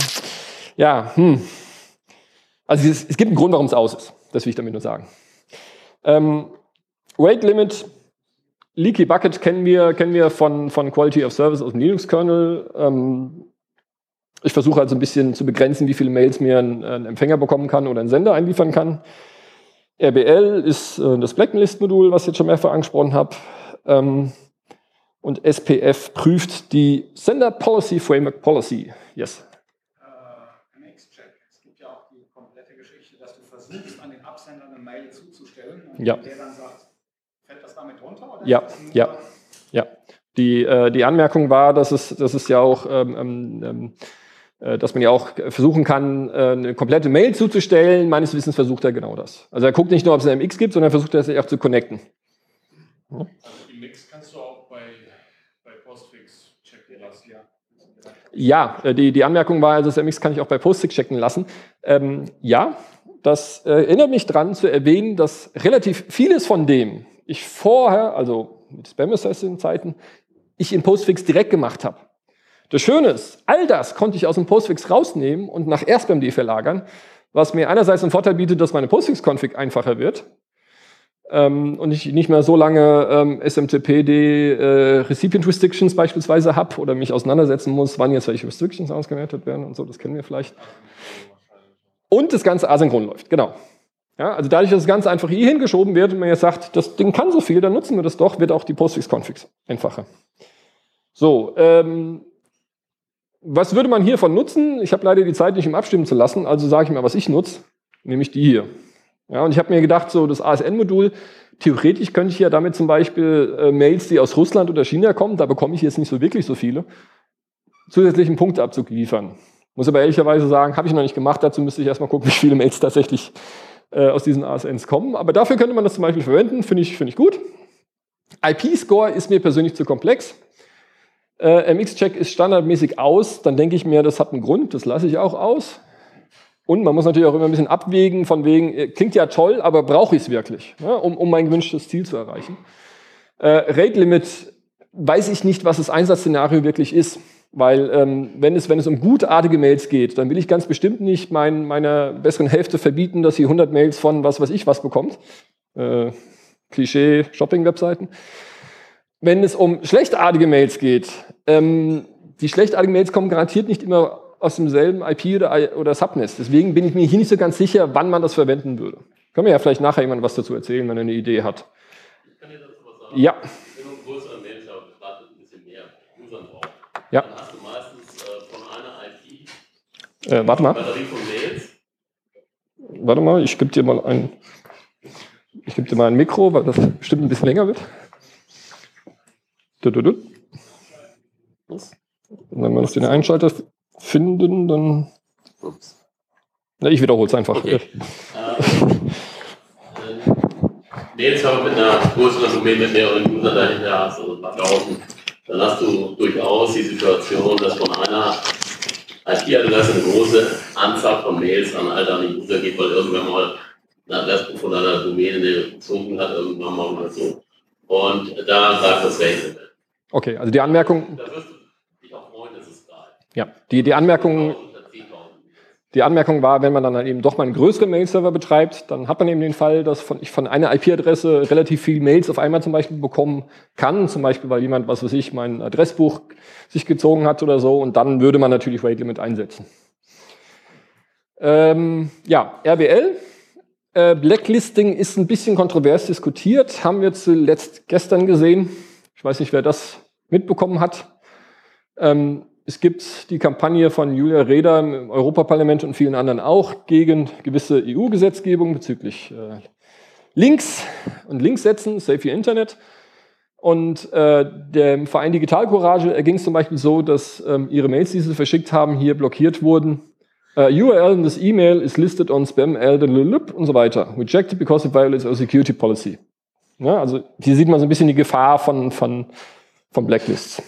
Also es gibt einen Grund, warum es aus ist. Das will ich damit nur sagen. Rate Limit, Leaky Bucket kennen wir von Quality of Service aus dem Linux-Kernel. Ich versuche also ein bisschen zu begrenzen, wie viele Mails mir ein Empfänger bekommen kann oder ein Sender einliefern kann. RBL ist das Blacklist-Modul, was ich jetzt schon mehrfach angesprochen habe. Und SPF prüft die Sender Policy Framework Policy. Yes. MX-Check. Es gibt ja auch die komplette Geschichte, dass du versuchst, an den Absender eine Mail zuzustellen und der dann sagt, fällt das damit runter? Oder ja. Die Anmerkung war, dass es ja auch, dass man ja auch versuchen kann, eine komplette Mail zuzustellen. Meines Wissens versucht er genau das. Also er guckt nicht nur, ob es eine MX gibt, sondern er versucht das auch zu connecten. Ja. Also die MX kannst du auch bei Postfix checken lassen. Ja, die Anmerkung war, also das MX kann ich auch bei Postfix checken lassen. Ja, das erinnert mich daran zu erwähnen, dass relativ vieles von dem ich vorher, also mit Spam Assassin Zeiten, ich in Postfix direkt gemacht habe. Das Schöne ist, all das konnte ich aus dem Postfix rausnehmen und nach AirSpamD verlagern, was mir einerseits einen Vorteil bietet, dass meine Postfix-Config einfacher wird und ich nicht mehr so lange SMTPD Recipient Restrictions beispielsweise habe oder mich auseinandersetzen muss, wann jetzt welche Restrictions ausgewertet werden und so, das kennen wir vielleicht. Und das Ganze asynchron läuft, genau. Ja, also dadurch, dass das Ganze einfach hier hingeschoben wird und man jetzt sagt, das Ding kann so viel, dann nutzen wir das doch, wird auch die Postfix-Configs einfacher. So, was würde man hiervon nutzen? Ich habe leider die Zeit nicht, um abstimmen zu lassen, also sage ich mal, was ich nutze, nämlich die hier. Ja, und ich habe mir gedacht, so das ASN-Modul, theoretisch könnte ich ja damit zum Beispiel Mails, die aus Russland oder China kommen, da bekomme ich jetzt nicht so wirklich so viele, zusätzlichen Punkteabzug liefern. Muss aber ehrlicherweise sagen, habe ich noch nicht gemacht, dazu müsste ich erstmal gucken, wie viele Mails tatsächlich aus diesen ASNs kommen. Aber dafür könnte man das zum Beispiel verwenden, finde ich gut. IP-Score ist mir persönlich zu komplex. MX-Check ist standardmäßig aus, dann denke ich mir, das hat einen Grund, das lasse ich auch aus. Und man muss natürlich auch immer ein bisschen abwägen, von wegen, klingt ja toll, aber brauche ich es wirklich, ne, um mein gewünschtes Ziel zu erreichen. Rate Limit weiß ich nicht, was das Einsatzszenario wirklich ist. Weil wenn es um gutartige Mails geht, dann will ich ganz bestimmt nicht meiner besseren Hälfte verbieten, dass sie 100 Mails von was weiß ich was bekommt. Klischee-Shopping-Webseiten. Wenn es um schlechtartige Mails geht, die schlechtartigen Mails kommen garantiert nicht immer aus demselben IP oder Subnest. Deswegen bin ich mir hier nicht so ganz sicher, wann man das verwenden würde. Können wir ja vielleicht nachher jemand was dazu erzählen, wenn er eine Idee hat. Ich kann dir dazu was sagen. Ja. Wenn du einen größeren Mail-Server betrachtet, ein bisschen mehr Usern braucht, ja. Dann hast du meistens von einer IP warte mal. Batterie von Mails. Warte mal, ich gebe dir mal ein Mikro, weil das bestimmt ein bisschen länger wird. Und wenn wir noch den Einschalter finden, dann... Na, ich wiederhole es einfach. Okay. Mail-Server mit einer größeren Domain mit mehreren Usern dahinter hast, also dann hast du durchaus die Situation, dass von einer IP-Adresse eine große Anzahl von Mails an alterne User geht, weil irgendwann mal eine Adresse von einer Domäne gezogen hat, irgendwann mal oder so. Und da sagt das Rate. Okay, also die Anmerkung... Da wirst du dich auch freuen, dass es da ist. Ja, die Anmerkung war, wenn man dann eben doch mal einen größeren Mail-Server betreibt, dann hat man eben den Fall, dass ich von einer IP-Adresse relativ viele Mails auf einmal zum Beispiel bekommen kann, zum Beispiel, weil jemand, was weiß ich, mein Adressbuch sich gezogen hat oder so, und dann würde man natürlich Rate Limit einsetzen. Ja, RWL. Blacklisting ist ein bisschen kontrovers diskutiert, haben wir zuletzt gestern gesehen. Ich weiß nicht, wer das mitbekommen hat. Es gibt die Kampagne von Julia Reda im Europaparlament und vielen anderen auch gegen gewisse EU-Gesetzgebung bezüglich Links und Linksetzen, Save Your Internet. Und dem Verein Digital Courage erging es zum Beispiel so, dass ihre Mails, die sie verschickt haben, hier blockiert wurden. URL in this email is listed on spam und so weiter. Rejected because it violates our security policy. Ja, also hier sieht man so ein bisschen die Gefahr von Blacklists.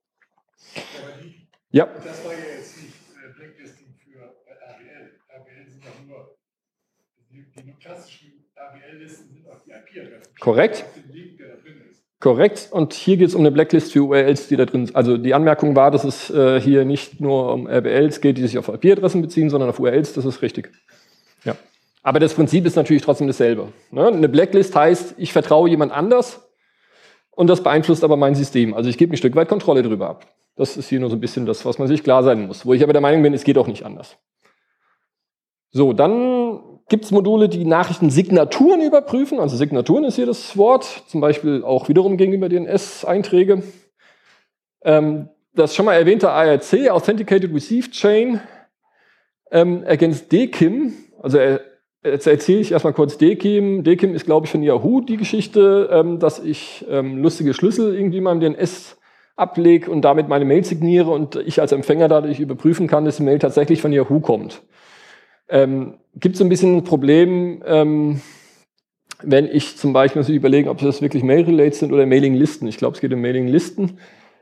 Ja. Das war ja jetzt nicht Blacklisting für RWL. RWL sind ja nur, die klassischen RWL-Listen sind auch die IP-Adressen. Korrekt. Den Link, der da drin ist. Korrekt. Und hier geht es um eine Blacklist für URLs, die da drin sind. Also die Anmerkung war, dass es hier nicht nur um RWLs geht, die sich auf IP-Adressen beziehen, sondern auf URLs. Das ist richtig. Ja. Aber das Prinzip ist natürlich trotzdem dasselbe. Ne? Eine Blacklist heißt, ich vertraue jemand anders und das beeinflusst aber mein System. Also ich gebe ein Stück weit Kontrolle darüber ab. Das ist hier nur so ein bisschen das, was man sich klar sein muss. Wo ich aber der Meinung bin, es geht auch nicht anders. So, dann gibt es Module, die Nachrichtensignaturen überprüfen. Also Signaturen ist hier das Wort. Zum Beispiel auch wiederum gegenüber DNS-Einträge. Das schon mal erwähnte ARC, Authenticated Received Chain, against DKIM. Also jetzt erzähle ich erstmal kurz DKIM. DKIM ist, glaube ich, von Yahoo die Geschichte, dass ich lustige Schlüssel irgendwie mal im DNS ablege und damit meine Mail signiere und ich als Empfänger dadurch überprüfen kann, dass die Mail tatsächlich von Yahoo kommt. Gibt es ein bisschen ein Problem, wenn ich zum Beispiel muss ich überlegen, ob das wirklich Mail-Relates sind oder Mailing-Listen. Ich glaube, es geht um Mailing-Listen.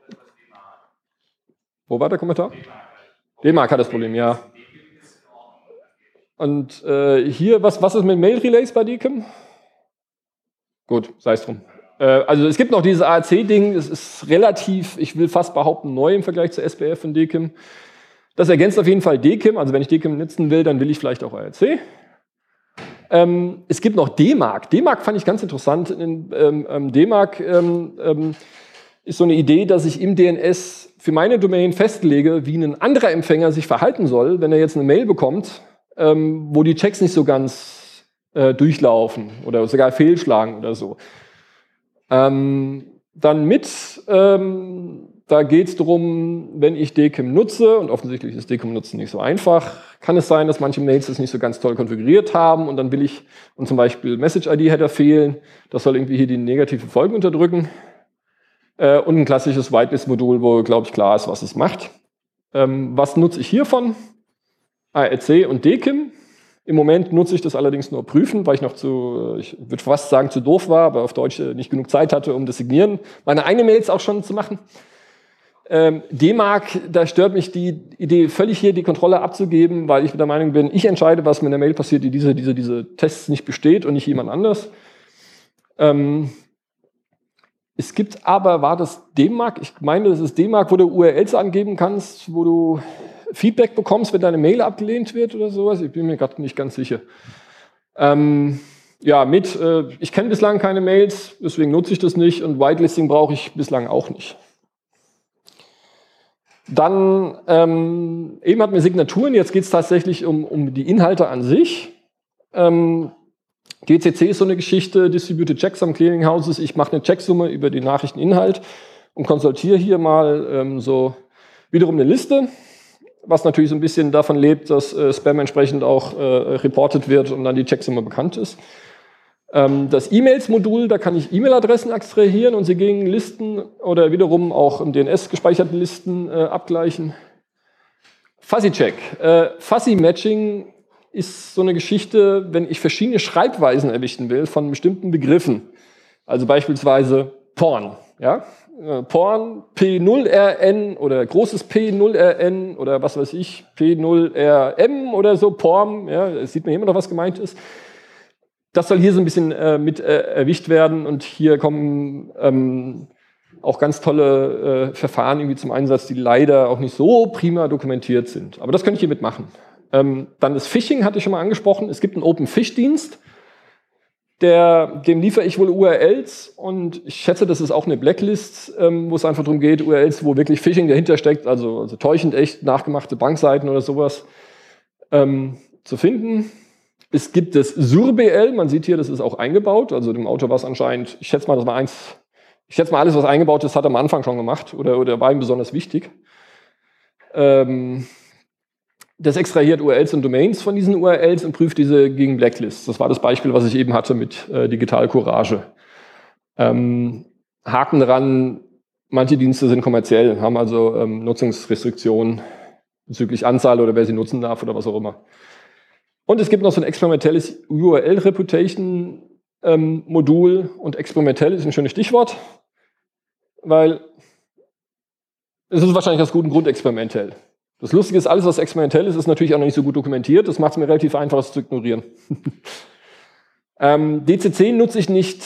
Wo war der Kommentar? DMARC hat das Problem, ja. Und hier, was ist mit Mail-Relays bei DKIM? Gut, sei es drum. Also es gibt noch dieses ARC-Ding, es ist relativ, ich will fast behaupten, neu im Vergleich zu SPF und DKIM. Das ergänzt auf jeden Fall DKIM, also wenn ich DKIM nutzen will, dann will ich vielleicht auch ARC. Es gibt noch DMARC. DMARC fand ich ganz interessant. DMARC ist so eine Idee, dass ich im DNS für meine Domain festlege, wie ein anderer Empfänger sich verhalten soll, wenn er jetzt eine Mail bekommt, wo die Checks nicht so ganz durchlaufen oder sogar fehlschlagen oder so. Dann da geht es darum, wenn ich DKIM nutze, und offensichtlich ist DKIM-Nutzen nicht so einfach, kann es sein, dass manche Mails das nicht so ganz toll konfiguriert haben und dann will ich, und zum Beispiel Message-ID-Header fehlen, das soll irgendwie hier die negative Folgen unterdrücken. Und ein klassisches Whitelist-Modul, wo, glaube ich, klar ist, was es macht. Was nutze ich hiervon? ARC und DKIM. Im Moment nutze ich das allerdings nur prüfen, weil ich noch ich würde fast sagen, zu doof war, aber auf Deutsch nicht genug Zeit hatte, um das Signieren meine eigenen Mails auch schon zu machen. DMARC, da stört mich die Idee, völlig hier die Kontrolle abzugeben, weil ich der Meinung bin, ich entscheide, was mit einer Mail passiert, die diese Tests nicht besteht und nicht jemand anders. Es gibt aber, war das DMARC? Ich meine, das ist DMARC, wo du URLs angeben kannst, wo du Feedback bekommst, wenn deine Mail abgelehnt wird oder sowas. Ich bin mir gerade nicht ganz sicher. Ich kenne bislang keine Mails, deswegen nutze ich das nicht und Whitelisting brauche ich bislang auch nicht. Dann, eben hatten wir Signaturen, jetzt geht es tatsächlich um die Inhalte an sich. GCC ist so eine Geschichte, Distributed Checksum Clearing Houses. Ich mache eine Checksumme über den Nachrichteninhalt und konsultiere hier mal so wiederum eine Liste, was natürlich so ein bisschen davon lebt, dass Spam entsprechend auch reportet wird und dann die Checksumme bekannt ist. Das E-Mails-Modul, da kann ich E-Mail-Adressen extrahieren und sie gegen Listen oder wiederum auch im DNS gespeicherte Listen abgleichen. Fuzzy-Check. Fuzzy-Matching ist so eine Geschichte, wenn ich verschiedene Schreibweisen erwischen will von bestimmten Begriffen. Also beispielsweise Porn. Ja? Porn, P0RN oder großes P0RN oder was weiß ich, P0RM oder so, Porn. Ja? Da sieht man immer noch, was gemeint ist. Das soll hier so ein bisschen mit erwischt werden und hier kommen auch ganz tolle Verfahren irgendwie zum Einsatz, die leider auch nicht so prima dokumentiert sind. Aber das könnte ich hiermit machen. Dann das Phishing hatte ich schon mal angesprochen. Es gibt einen Open-Fish-Dienst, dem liefere ich wohl URLs und ich schätze, das ist auch eine Blacklist, wo es einfach darum geht, URLs, wo wirklich Phishing dahinter steckt, also täuschend echt nachgemachte Bankseiten oder sowas zu finden. Es gibt das SURBL, man sieht hier, das ist auch eingebaut, also dem Autor war es anscheinend, ich schätze mal, alles, was eingebaut ist, hat er am Anfang schon gemacht oder war ihm besonders wichtig. Das extrahiert URLs und Domains von diesen URLs und prüft diese gegen Blacklists. Das war das Beispiel, was ich eben hatte mit Digital Courage. Haken dran, manche Dienste sind kommerziell, haben also Nutzungsrestriktionen bezüglich Anzahl oder wer sie nutzen darf oder was auch immer. Und es gibt noch so ein experimentelles URL-Reputation-Modul. Und experimentell ist ein schönes Stichwort, weil es ist wahrscheinlich aus gutem Grund experimentell. Das Lustige ist, alles, was experimentell ist, ist natürlich auch noch nicht so gut dokumentiich. Das macht es mir relativ einfach, es zu ignorieren. DCC nutze ich nicht.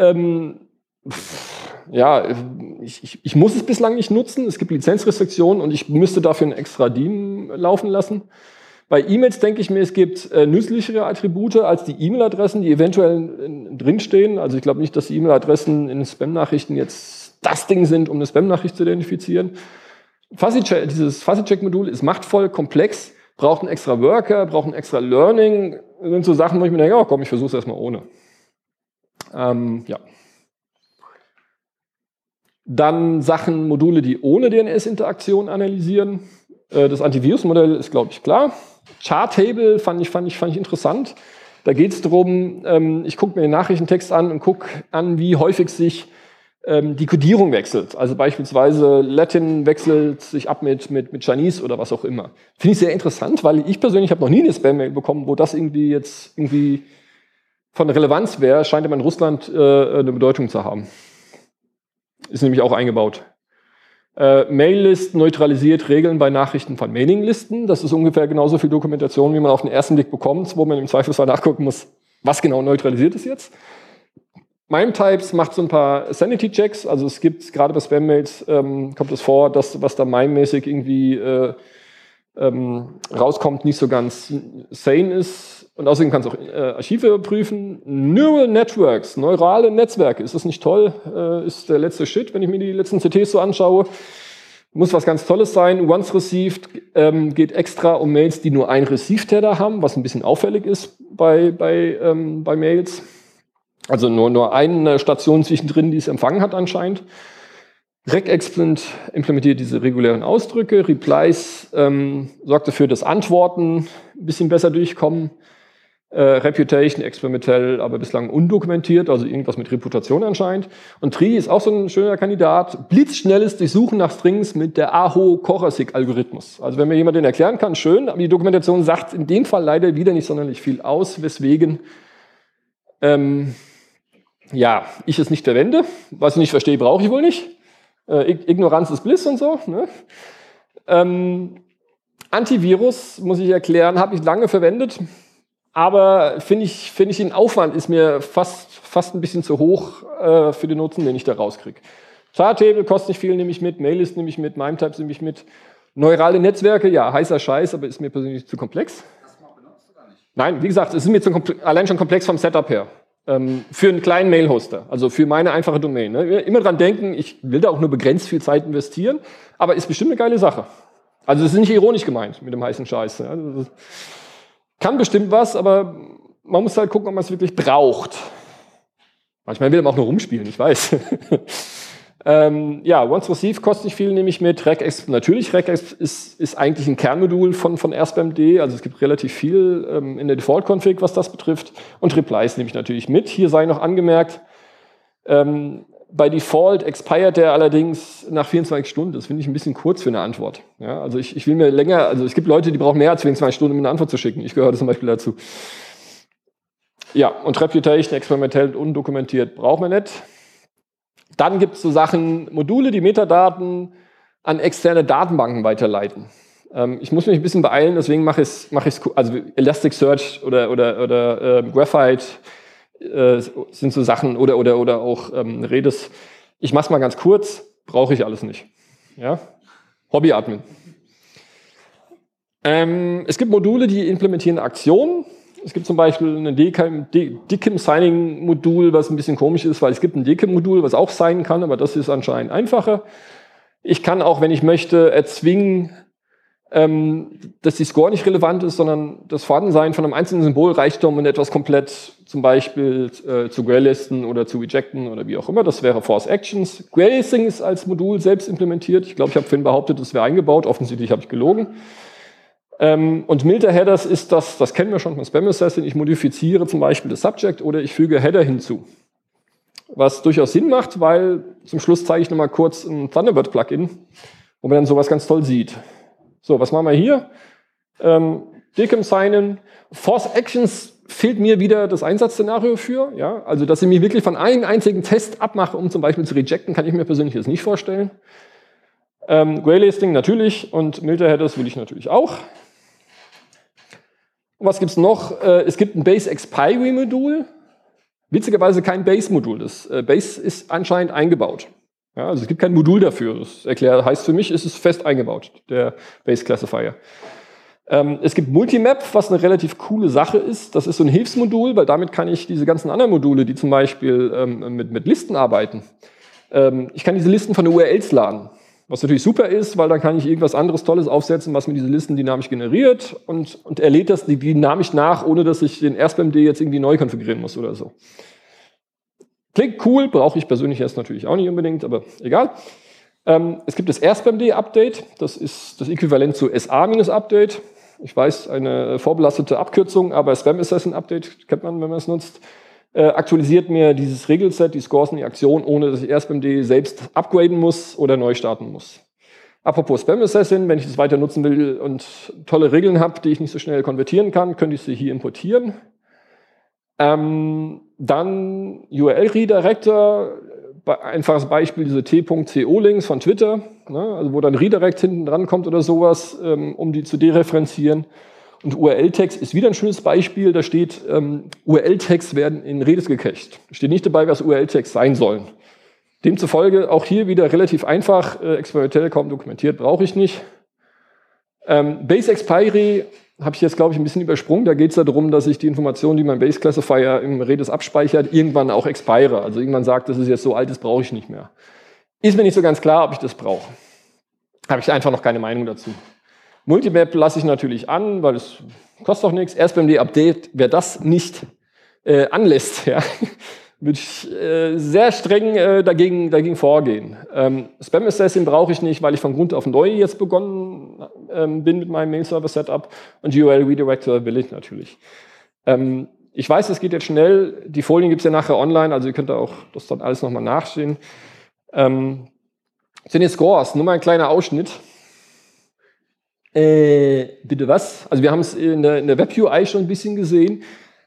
Ich muss es bislang nicht nutzen. Es gibt Lizenzrestriktionen und ich müsste dafür ein extra DIM laufen lassen. Bei E-Mails denke ich mir, es gibt nützlichere Attribute als die E-Mail-Adressen, die eventuell drinstehen. Also ich glaube nicht, dass die E-Mail-Adressen in Spam-Nachrichten jetzt das Ding sind, um eine Spam-Nachricht zu identifizieren. Dieses Fuzzy-Check-Modul ist machtvoll, komplex, braucht einen extra Worker, braucht ein extra Learning. Das sind so Sachen, wo ich mir denke, oh komm, ich versuche es erstmal ohne. Dann Module, die ohne DNS-Interaktion analysieren. Das Antivirus-Modell ist, glaube ich, klar. Charttable fand ich interessant. Da geht es darum, ich gucke mir den Nachrichtentext an und gucke an, wie häufig sich die Codierung wechselt. Also beispielsweise Latin wechselt sich ab mit Chinese oder was auch immer. Finde ich sehr interessant, weil ich persönlich habe noch nie eine Spam-Mail bekommen, wo das irgendwie von Relevanz wäre. Scheint immer in Russland eine Bedeutung zu haben. Ist nämlich auch eingebaut. Mail-List neutralisiert Regeln bei Nachrichten von Mailinglisten. Das ist ungefähr genauso viel Dokumentation, wie man auf den ersten Blick bekommt, wo man im Zweifelsfall nachgucken muss, was genau neutralisiert ist jetzt. MIME-Types macht so ein paar Sanity-Checks. Also es gibt gerade bei Spam-Mails kommt es vor, dass was da MIME-mäßig irgendwie rauskommt, nicht so ganz sane ist. Und außerdem kann es auch Archive prüfen. Neural Networks, neurale Netzwerke. Ist das nicht toll? Ist der letzte Shit, wenn ich mir die letzten CTs so anschaue. Muss was ganz Tolles sein. Once Received geht extra um Mails, die nur ein Receive-Header haben, was ein bisschen auffällig ist bei Mails. Also nur eine Station zwischendrin, die es empfangen hat anscheinend. Regexplant implementiert diese regulären Ausdrücke. Replies sorgt dafür, dass Antworten ein bisschen besser durchkommen. Reputation, experimentell, aber bislang undokumentiert, also irgendwas mit Reputation anscheinend. Und Tree ist auch so ein schöner Kandidat. Blitzschnelles Durchsuchen nach Strings mit der Aho-Korasik-Algorithmus. Also wenn mir jemand den erklären kann, schön, aber die Dokumentation sagt in dem Fall leider wieder nicht sonderlich viel aus, weswegen ich es nicht verwende. Was ich nicht verstehe, brauche ich wohl nicht. Ignoranz ist Bliss und so. Ne? Antivirus, muss ich erklären, habe ich lange verwendet. Aber finde ich den Aufwand ist mir fast ein bisschen zu hoch für den Nutzen, den ich da rauskriege. Chartable kostet nicht viel, nehme ich mit. Maillist nehme ich mit. MIME-Types nehme ich mit. Neurale Netzwerke, ja, heißer Scheiß, aber ist mir persönlich zu komplex. Hast du mal benutzt oder nicht? Nein, wie gesagt, es ist mir allein schon komplex vom Setup her. Für einen kleinen Mail-Hoster, also für meine einfache Domain. Ne? Immer dran denken, ich will da auch nur begrenzt viel Zeit investieren, aber ist bestimmt eine geile Sache. Also es ist nicht ironisch gemeint mit dem heißen Scheiß. Ja? Das kann bestimmt was, aber man muss halt gucken, ob man es wirklich braucht. Manchmal will man auch nur rumspielen, ich weiß. Once Receive kostet nicht viel, nehme ich mit. Regexp natürlich. Regexp ist eigentlich ein Kernmodul von ASP.md, also es gibt relativ viel in der Default-Config, was das betrifft. Und Replies nehme ich natürlich mit. Hier sei noch angemerkt, bei Default expired der allerdings nach 24 Stunden. Das finde ich ein bisschen kurz für eine Antwort. Ja, also ich will mir länger, also es gibt Leute, die brauchen mehr als 24 Stunden, um eine Antwort zu schicken. Ich gehöre zum Beispiel dazu. Ja, und Reputation, experimentell und undokumentiert braucht man nicht. Dann gibt es so Sachen, Module, die Metadaten an externe Datenbanken weiterleiten. Ich muss mich ein bisschen beeilen, deswegen mache ich also Elasticsearch oder Graphite sind so Sachen oder auch Redis. Ich mache es mal ganz kurz, brauche ich alles nicht. Ja? Hobby-Admin. Es gibt Module, die implementieren Aktionen. Es gibt zum Beispiel ein DKIM-Signing-Modul, was ein bisschen komisch ist, weil es gibt ein DKIM-Modul, was auch signen kann, aber das ist anscheinend einfacher. Ich kann auch, wenn ich möchte, erzwingen, dass die Score nicht relevant ist, sondern das Vorhandensein von einem einzelnen Symbol reicht, um etwas komplett zum Beispiel zu Graylisten oder zu ejecten oder wie auch immer. Das wäre Force Actions. Graylisting ist als Modul selbst implementiert. Ich glaube, ich habe vorhin behauptet, es wäre eingebaut. Offensichtlich habe ich gelogen. Und Milter Headers ist das kennen wir schon von Spam Assassin. Ich modifiziere zum Beispiel das Subject oder ich füge Header hinzu. Was durchaus Sinn macht, weil zum Schluss zeige ich nochmal kurz ein Thunderbird-Plugin, wo man dann sowas ganz toll sieht. So, was machen wir hier? DKIM signen. Force Actions fehlt mir wieder das Einsatzszenario für. Ja? Also, dass ich mich wirklich von einem einzigen Test abmache, um zum Beispiel zu rejecten, kann ich mir persönlich jetzt nicht vorstellen. Graylisting natürlich und Milter Headers will ich natürlich auch. Und was gibt's noch? Es gibt ein Base Expiry Modul. Witzigerweise kein Base-Modul. Das Base ist anscheinend eingebaut. Ja, also es gibt kein Modul dafür. Das heißt für mich, ist es fest eingebaut, der Base Classifier. Es gibt Multimap, was eine relativ coole Sache ist. Das ist so ein Hilfsmodul, weil damit kann ich diese ganzen anderen Module, die zum Beispiel mit Listen arbeiten, ich kann diese Listen von den URLs laden. Was natürlich super ist, weil dann kann ich irgendwas anderes Tolles aufsetzen, was mir diese Listen dynamisch generiert und er lädt das dynamisch nach, ohne dass ich den ASP.md jetzt irgendwie neu konfigurieren muss oder so. Klingt cool, brauche ich persönlich jetzt natürlich auch nicht unbedingt, aber egal. Es gibt das ASP.md-Update, das ist das Äquivalent zu SA-Update. Ich weiß, eine vorbelastete Abkürzung, aber Spam Assassin Update kennt man, wenn man es nutzt. Aktualisiert mir dieses Regelset, die Scores und die Aktion, ohne dass ich ASP.md selbst upgraden muss oder neu starten muss. Apropos Spam Assassin, wenn ich das weiter nutzen will und tolle Regeln habe, die ich nicht so schnell konvertieren kann, könnte ich sie hier importieren. Dann URL Redirector, einfaches Beispiel, diese t.co-Links von Twitter, ne, also wo dann Redirect hinten dran kommt oder sowas, um die zu dereferenzieren. Und URL-Tags ist wieder ein schönes Beispiel, da steht, URL-Tags werden in Redis gecached. Steht nicht dabei, was URL-Tags sein sollen. Demzufolge auch hier wieder relativ einfach, experimentell kaum dokumentiert, brauche ich nicht. Base Expiry habe ich jetzt, glaube ich, ein bisschen übersprungen. Da geht es ja darum, dass ich die Informationen, die mein Base Classifier im Redis abspeichert, irgendwann auch expire. Also irgendwann sagt, das ist jetzt so alt, das brauche ich nicht mehr. Ist mir nicht so ganz klar, ob ich das brauche. Habe ich einfach noch keine Meinung dazu. Multimap lasse ich natürlich an, weil es kostet doch nichts. ASP.md Update, wer das nicht anlässt, ja, würde ich sehr streng dagegen vorgehen. Spam Assassin brauche ich nicht, weil ich von Grund auf neu jetzt begonnen bin mit meinem Mail-Server-Setup und URL Redirector will ich natürlich. Ich weiß, es geht jetzt schnell. Die Folien gibt es ja nachher online, also ihr könnt da auch das dann alles nochmal nachsehen. Sind jetzt Scores, nur mal ein kleiner Ausschnitt. Bitte was? Also wir haben es in der Web-UI schon ein bisschen gesehen.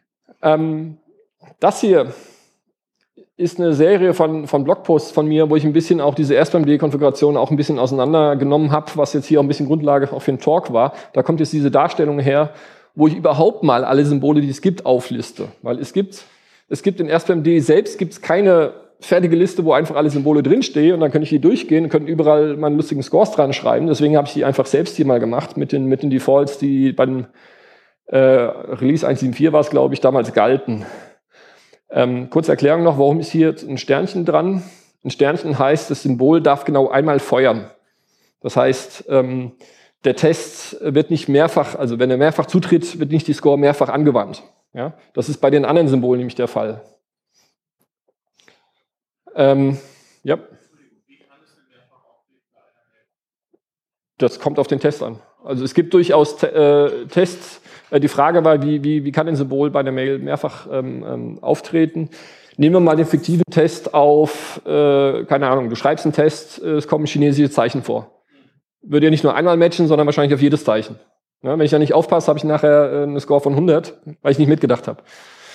Das hier ist eine Serie von Blogposts von mir, wo ich ein bisschen auch diese ASP.md-Konfiguration auch ein bisschen auseinandergenommen habe, was jetzt hier auch ein bisschen Grundlage auch für den Talk war. Da kommt jetzt diese Darstellung her, wo ich überhaupt mal alle Symbole, die es gibt, aufliste. Weil es gibt in ASP.md selbst gibt's keine fertige Liste, wo einfach alle Symbole drinstehen und dann kann ich hier durchgehen und können überall meine lustigen Scores dran schreiben. Deswegen habe ich die einfach selbst hier mal gemacht mit den Defaults, die beim Release 1.7.4 war es, glaube ich, damals galten. Kurze Erklärung noch, warum ist hier ein Sternchen dran? Ein Sternchen heißt, das Symbol darf genau einmal feuern. Das heißt, der Test wird nicht mehrfach, also wenn er mehrfach zutritt, wird nicht die Score mehrfach angewandt. Ja? Das ist bei den anderen Symbolen nämlich der Fall. Ja. Das kommt auf den Test an. Also es gibt durchaus Tests. Die Frage war, wie kann ein Symbol bei einer Mail mehrfach auftreten? Nehmen wir mal den fiktiven Test auf, keine Ahnung, du schreibst einen Test, es kommen chinesische Zeichen vor. Würde ja nicht nur einmal matchen, sondern wahrscheinlich auf jedes Zeichen. Ja, wenn ich da nicht aufpasse, habe ich nachher eine Score von 100, weil ich nicht mitgedacht habe.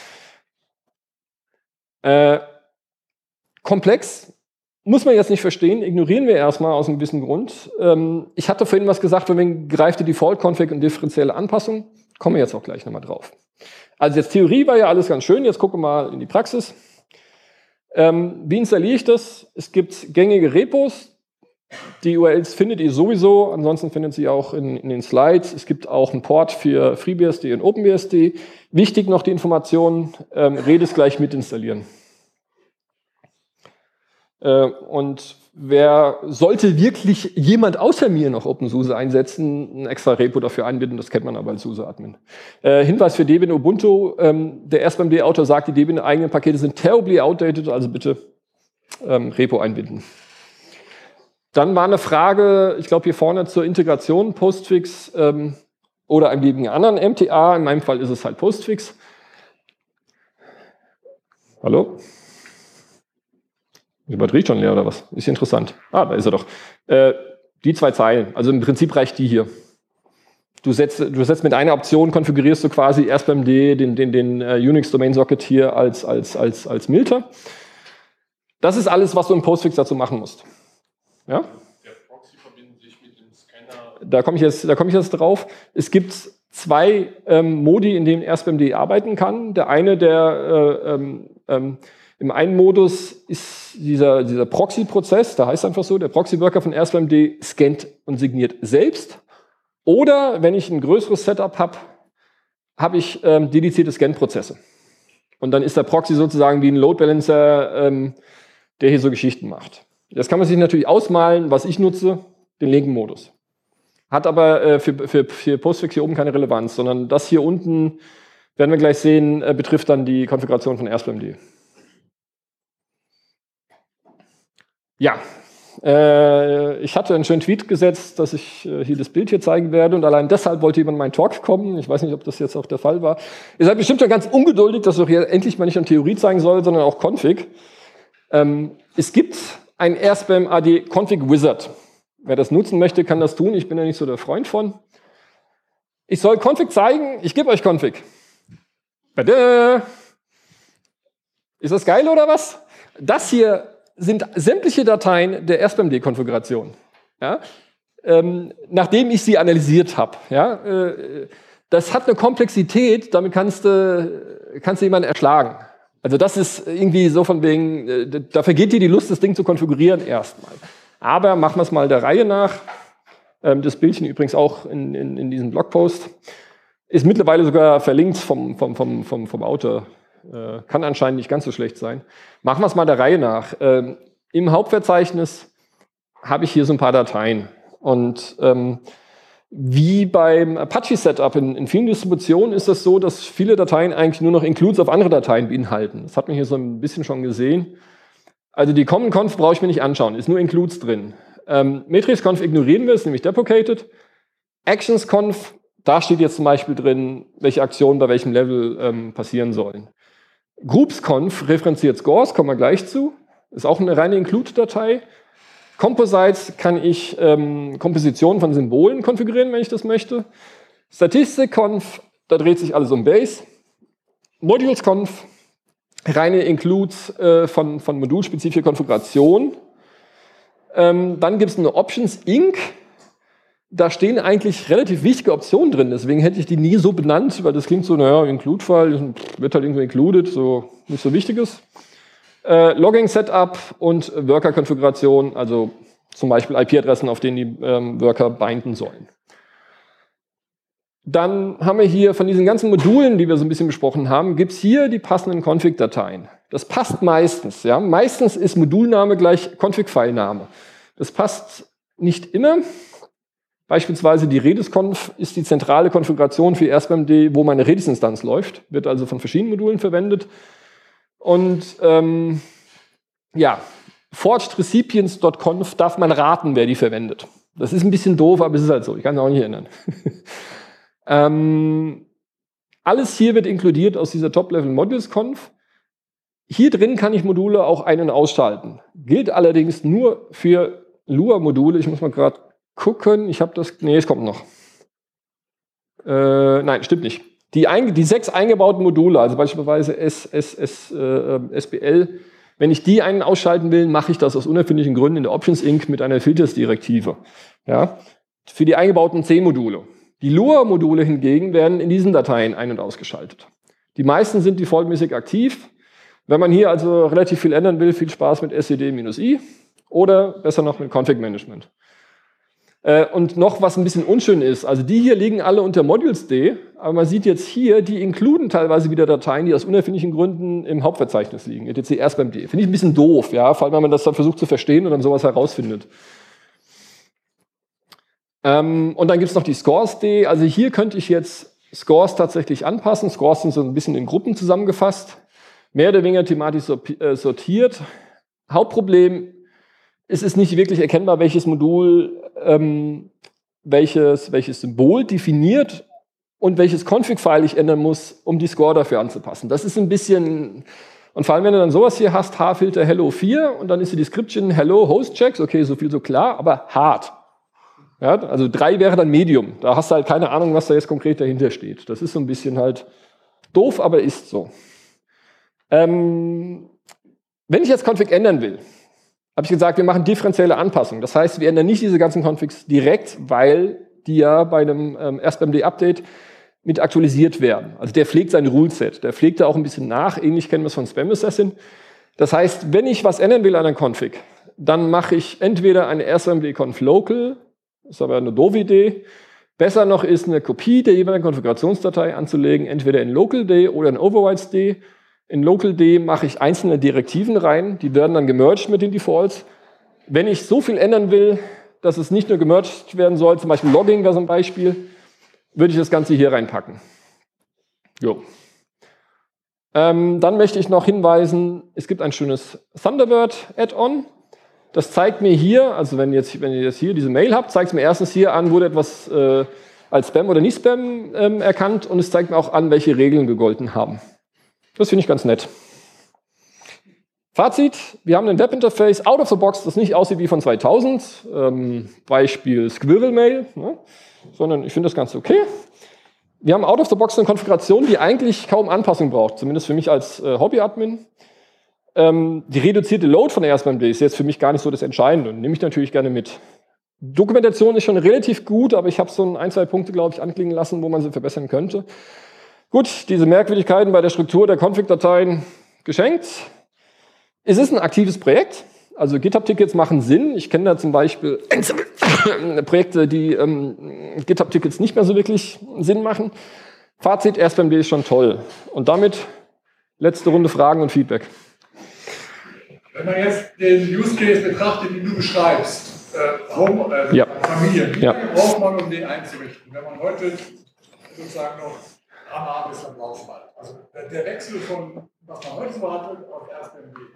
Komplex, muss man jetzt nicht verstehen, ignorieren wir erstmal aus einem gewissen Grund. Ich hatte vorhin was gesagt, von wegen gereifte Default-Config und differenzielle Anpassung. Kommen wir jetzt auch gleich nochmal drauf. Also jetzt Theorie war ja alles ganz schön, jetzt gucken wir mal in die Praxis. Wie installiere ich das? Es gibt gängige Repos. Die URLs findet ihr sowieso, ansonsten findet ihr auch in den Slides. Es gibt auch einen Port für FreeBSD und OpenBSD. Wichtig noch die Information, Redis gleich mit installieren. Und wer sollte wirklich jemand außer mir noch OpenSUSE einsetzen, ein extra Repo dafür einbinden, das kennt man aber als SUSE-Admin. Hinweis für Debian Ubuntu, der ASP.md-Autor sagt, die Debian-eigenen Pakete sind terribly outdated, also bitte Repo einbinden. Dann war eine Frage, ich glaube hier vorne zur Integration Postfix oder einem beliebigen anderen MTA, in meinem Fall ist es halt Postfix. Hallo? Die Batterie schon leer oder was? Ist interessant. Ah, da ist er doch. Die 2 Zeilen. Also im Prinzip reicht die hier. Du setzt mit einer Option, konfigurierst du quasi ASP.md den Unix-Domain-Socket hier als Milter. Das ist alles, was du im Postfix dazu machen musst. Ja? Der Proxy verbindet sich mit dem Scanner. Da komme ich jetzt drauf. Es gibt 2 Modi, in denen ASP.md arbeiten kann. Der eine, im einen Modus ist dieser Proxy-Prozess, der heißt einfach so, der Proxy-Worker von ASP.md scannt und signiert selbst. Oder wenn ich ein größeres Setup habe ich dedizierte Scan-Prozesse. Und dann ist der Proxy sozusagen wie ein Load Balancer, der hier so Geschichten macht. Das kann man sich natürlich ausmalen, was ich nutze, den linken Modus. Hat aber für Postfix hier oben keine Relevanz, sondern das hier unten, werden wir gleich sehen, betrifft dann die Konfiguration von ASP.md. Ja, ich hatte einen schönen Tweet gesetzt, dass ich hier das Bild hier zeigen werde und allein deshalb wollte jemand in meinen Talk kommen. Ich weiß nicht, ob das jetzt auch der Fall war. Ihr seid bestimmt schon ganz ungeduldig, dass ich hier endlich mal nicht nur Theorie zeigen soll, sondern auch Config. Es gibt ein ASP.md Config Wizard. Wer das nutzen möchte, kann das tun. Ich bin ja nicht so der Freund von. Ich soll Config zeigen, ich gebe euch Config. Bada! Ist das geil oder was? Das hier sind sämtliche Dateien der ASP.md-Konfiguration. Ja? Nachdem ich sie analysiert habe. Ja? Das hat eine Komplexität, damit kannst du jemanden erschlagen. Also das ist irgendwie so von wegen, da vergeht dir die Lust, das Ding zu konfigurieren erstmal. Aber machen wir es mal der Reihe nach. Das Bildchen übrigens auch in diesem Blogpost. Ist mittlerweile sogar verlinkt vom Autor. Kann anscheinend nicht ganz so schlecht sein. Machen wir es mal der Reihe nach. Im Hauptverzeichnis habe ich hier so ein paar Dateien. Und wie beim Apache-Setup in vielen Distributionen ist das so, dass viele Dateien eigentlich nur noch Includes auf andere Dateien beinhalten. Das hat man hier so ein bisschen schon gesehen. Also die Common-Conf brauche ich mir nicht anschauen, ist nur Includes drin. Matrix-Conf ignorieren wir, ist nämlich deprecated. Actions-Conf Da steht jetzt zum Beispiel drin, welche Aktionen bei welchem Level passieren sollen. Groupsconf referenziert Scores, kommen wir gleich zu. Ist auch eine reine Include-Datei. Composites kann ich Kompositionen von Symbolen konfigurieren, wenn ich das möchte. Statistikconf, da dreht sich alles um Base. Modulesconf, reine Includes von modulspezifischer Konfiguration. Dann gibt es eine Options Inc. Da stehen eigentlich relativ wichtige Optionen drin, deswegen hätte ich die nie so benannt, weil das klingt so, naja, Include-File, wird halt irgendwie included, so nicht so Wichtiges. Logging-Setup und Worker-Konfiguration, also zum Beispiel IP-Adressen, auf denen die Worker binden sollen. Dann haben wir hier von diesen ganzen Modulen, die wir so ein bisschen besprochen haben, gibt es hier die passenden Config-Dateien. Das passt meistens. Ja? Meistens ist Modulname gleich Config-File-Name. Das passt nicht immer. Beispielsweise die Redis-Conf ist die zentrale Konfiguration für ASP.md, wo meine Redis-Instanz läuft. Wird also von verschiedenen Modulen verwendet. Und ja, forgedrecipients.conf darf man raten, wer die verwendet. Das ist ein bisschen doof, aber es ist halt so. Ich kann es auch nicht ändern. Alles hier wird inkludiert aus dieser Top-Level-Modules-Conf. Hier drin kann ich Module auch ein- und ausschalten. Gilt allerdings nur für Lua-Module. Ich muss mal gerade gucken. Ich habe das. Nee, es kommt noch. Nein, stimmt nicht. Die 6 eingebauten Module, also beispielsweise SBL, wenn ich die ein- und ausschalten will, mache ich das aus unerfindlichen Gründen in der Options Inc. mit einer Filters-Direktive. Ja? Für die eingebauten 10 Module. Die Lua-Module hingegen werden in diesen Dateien ein- und ausgeschaltet. Die meisten sind defaultmäßig aktiv. Wenn man hier also relativ viel ändern will, viel Spaß mit SCD-I oder besser noch mit Config-Management. Und noch was ein bisschen unschön ist, also die hier liegen alle unter Modules.d, aber man sieht jetzt hier, die inkluden teilweise wieder Dateien, die aus unerfindlichen Gründen im Hauptverzeichnis liegen, etc. ASP.md. Finde ich ein bisschen doof, ja, vor allem wenn man das dann versucht zu verstehen und dann sowas herausfindet. Und dann gibt es noch die Scores.d, also hier könnte ich jetzt Scores tatsächlich anpassen. Scores sind so ein bisschen in Gruppen zusammengefasst, mehr oder weniger thematisch sortiert. Hauptproblem, es ist nicht wirklich erkennbar, welches Modul welches Symbol definiert und welches Config-File ich ändern muss, um die Score dafür anzupassen. Das ist ein bisschen, und vor allem, wenn du dann sowas hier hast, H-Filter Hello 4 und dann ist die Description Hello Host Checks, okay, so viel so klar, aber hart. Ja, also 3 wäre dann Medium. Da hast du halt keine Ahnung, was da jetzt konkret dahinter steht. Das ist so ein bisschen halt doof, aber ist so. Wenn ich jetzt Config ändern will, habe ich gesagt, wir machen differenzielle Anpassungen. Das heißt, wir ändern nicht diese ganzen Configs direkt, weil die ja bei einem ASP.md-Update mit aktualisiert werden. Also der pflegt sein Ruleset. Der pflegt da auch ein bisschen nach. Ähnlich kennen wir es von Spam Assassin. Das heißt, wenn ich was ändern will an einer Config, dann mache ich entweder eine ASP.md-Conf Local, das ist aber eine doofe Idee. Besser noch ist, eine Kopie der jeweiligen Konfigurationsdatei anzulegen, entweder in Local.d oder in Overrides.d. In Local.d mache ich einzelne Direktiven rein, die werden dann gemerged mit den Defaults. Wenn ich so viel ändern will, dass es nicht nur gemerged werden soll, zum Beispiel Logging wäre so ein Beispiel, würde ich das Ganze hier reinpacken. Jo. Dann möchte ich noch hinweisen, es gibt ein schönes Thunderbird-Add-on. Das zeigt mir hier, also wenn ihr jetzt hier diese Mail habt, zeigt es mir erstens hier an, wurde etwas als Spam oder nicht Spam erkannt und es zeigt mir auch an, welche Regeln gegolten haben. Das finde ich ganz nett. Fazit, wir haben ein Webinterface out of the box, das nicht aussieht wie von 2000, Beispiel Squirrel Mail, ne? Sondern ich finde das ganz okay. Wir haben out of the box eine Konfiguration, die eigentlich kaum Anpassung braucht, zumindest für mich als Hobby-Admin. Die reduzierte Load von ASP.md ist jetzt für mich gar nicht so das Entscheidende und nehme ich natürlich gerne mit. Dokumentation ist schon relativ gut, aber ich habe so ein, 2 Punkte, glaube ich, anklingen lassen, wo man sie verbessern könnte. Gut, diese Merkwürdigkeiten bei der Struktur der Config-Dateien geschenkt. Es ist ein aktives Projekt, also GitHub-Tickets machen Sinn. Ich kenne da zum Beispiel Projekte, die GitHub-Tickets nicht mehr so wirklich Sinn machen. Fazit, ASP.md ist schon toll. Und damit letzte Runde Fragen und Feedback. Wenn man jetzt den Use Case betrachtet, den du beschreibst, ja. Familien, wie ja. lange braucht man, um den einzurichten? Wenn man heute sozusagen noch am Abend ist, dann braucht man. Also der Wechsel von, was man heute so hat, auf ASP.md.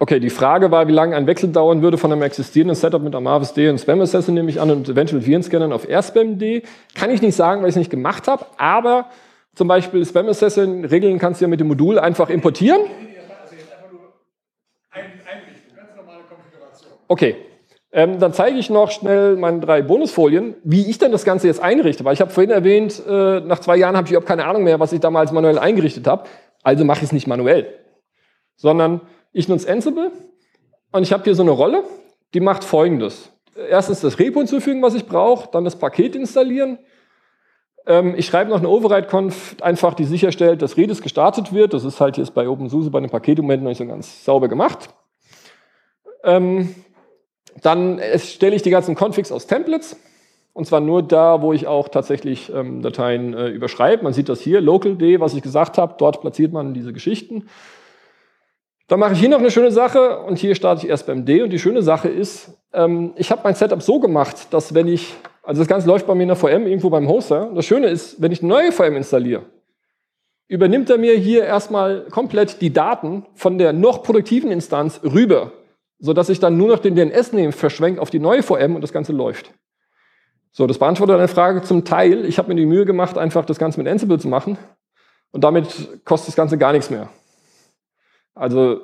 Okay, die Frage war, wie lange ein Wechsel dauern würde von einem existierenden Setup mit Amavis.d und Spam Assassin, nehme ich an, und eventuell Virenscannern auf AirSpam.d. Kann ich nicht sagen, weil ich es nicht gemacht habe, aber zum Beispiel Spam Assassin Regeln kannst du ja mit dem Modul einfach importieren. Also jetzt einfach nur einrichten, ganz normale Konfiguration. Okay, dann zeige ich noch schnell meine 3 Bonusfolien, wie ich denn das Ganze jetzt einrichte, weil ich habe vorhin erwähnt, nach 2 Jahren habe ich überhaupt keine Ahnung mehr, was ich damals manuell eingerichtet habe, also mache ich es nicht manuell, sondern ich nutze Ansible und ich habe hier so eine Rolle, die macht Folgendes. Erstens das Repo hinzufügen, was ich brauche, dann das Paket installieren. Ich schreibe noch eine Override-Conf, einfach die sicherstellt, dass Redis gestartet wird. Das ist halt jetzt bei OpenSUSE bei den Paketdokumenten noch nicht so ganz sauber gemacht. Dann erstelle ich die ganzen Configs aus Templates. Und zwar nur da, wo ich auch tatsächlich Dateien überschreibe. Man sieht das hier, locald, was ich gesagt habe. Dort platziert man diese Geschichten. Dann mache ich hier noch eine schöne Sache und hier starte ich erst beim D. Und die schöne Sache ist, ich habe mein Setup so gemacht, dass wenn ich, also das Ganze läuft bei mir in der VM irgendwo beim Hoster. Das Schöne ist, wenn ich eine neue VM installiere, übernimmt er mir hier erstmal komplett die Daten von der noch produktiven Instanz rüber, sodass ich dann nur noch den DNS-Name verschwenke auf die neue VM und das Ganze läuft. So, das beantwortet eine Frage zum Teil. Ich habe mir die Mühe gemacht, einfach das Ganze mit Ansible zu machen und damit kostet das Ganze gar nichts mehr. Also,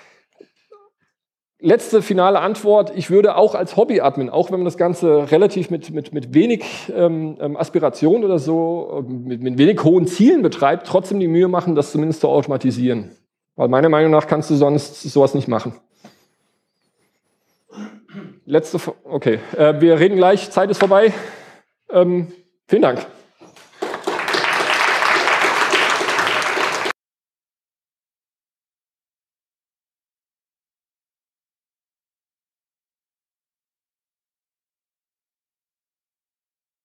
letzte finale Antwort, ich würde auch als Hobby-Admin, auch wenn man das Ganze relativ mit wenig Aspiration oder so, mit wenig hohen Zielen betreibt, trotzdem die Mühe machen, das zumindest zu automatisieren. Weil meiner Meinung nach kannst du sonst sowas nicht machen. Okay, wir reden gleich, Zeit ist vorbei. Vielen Dank.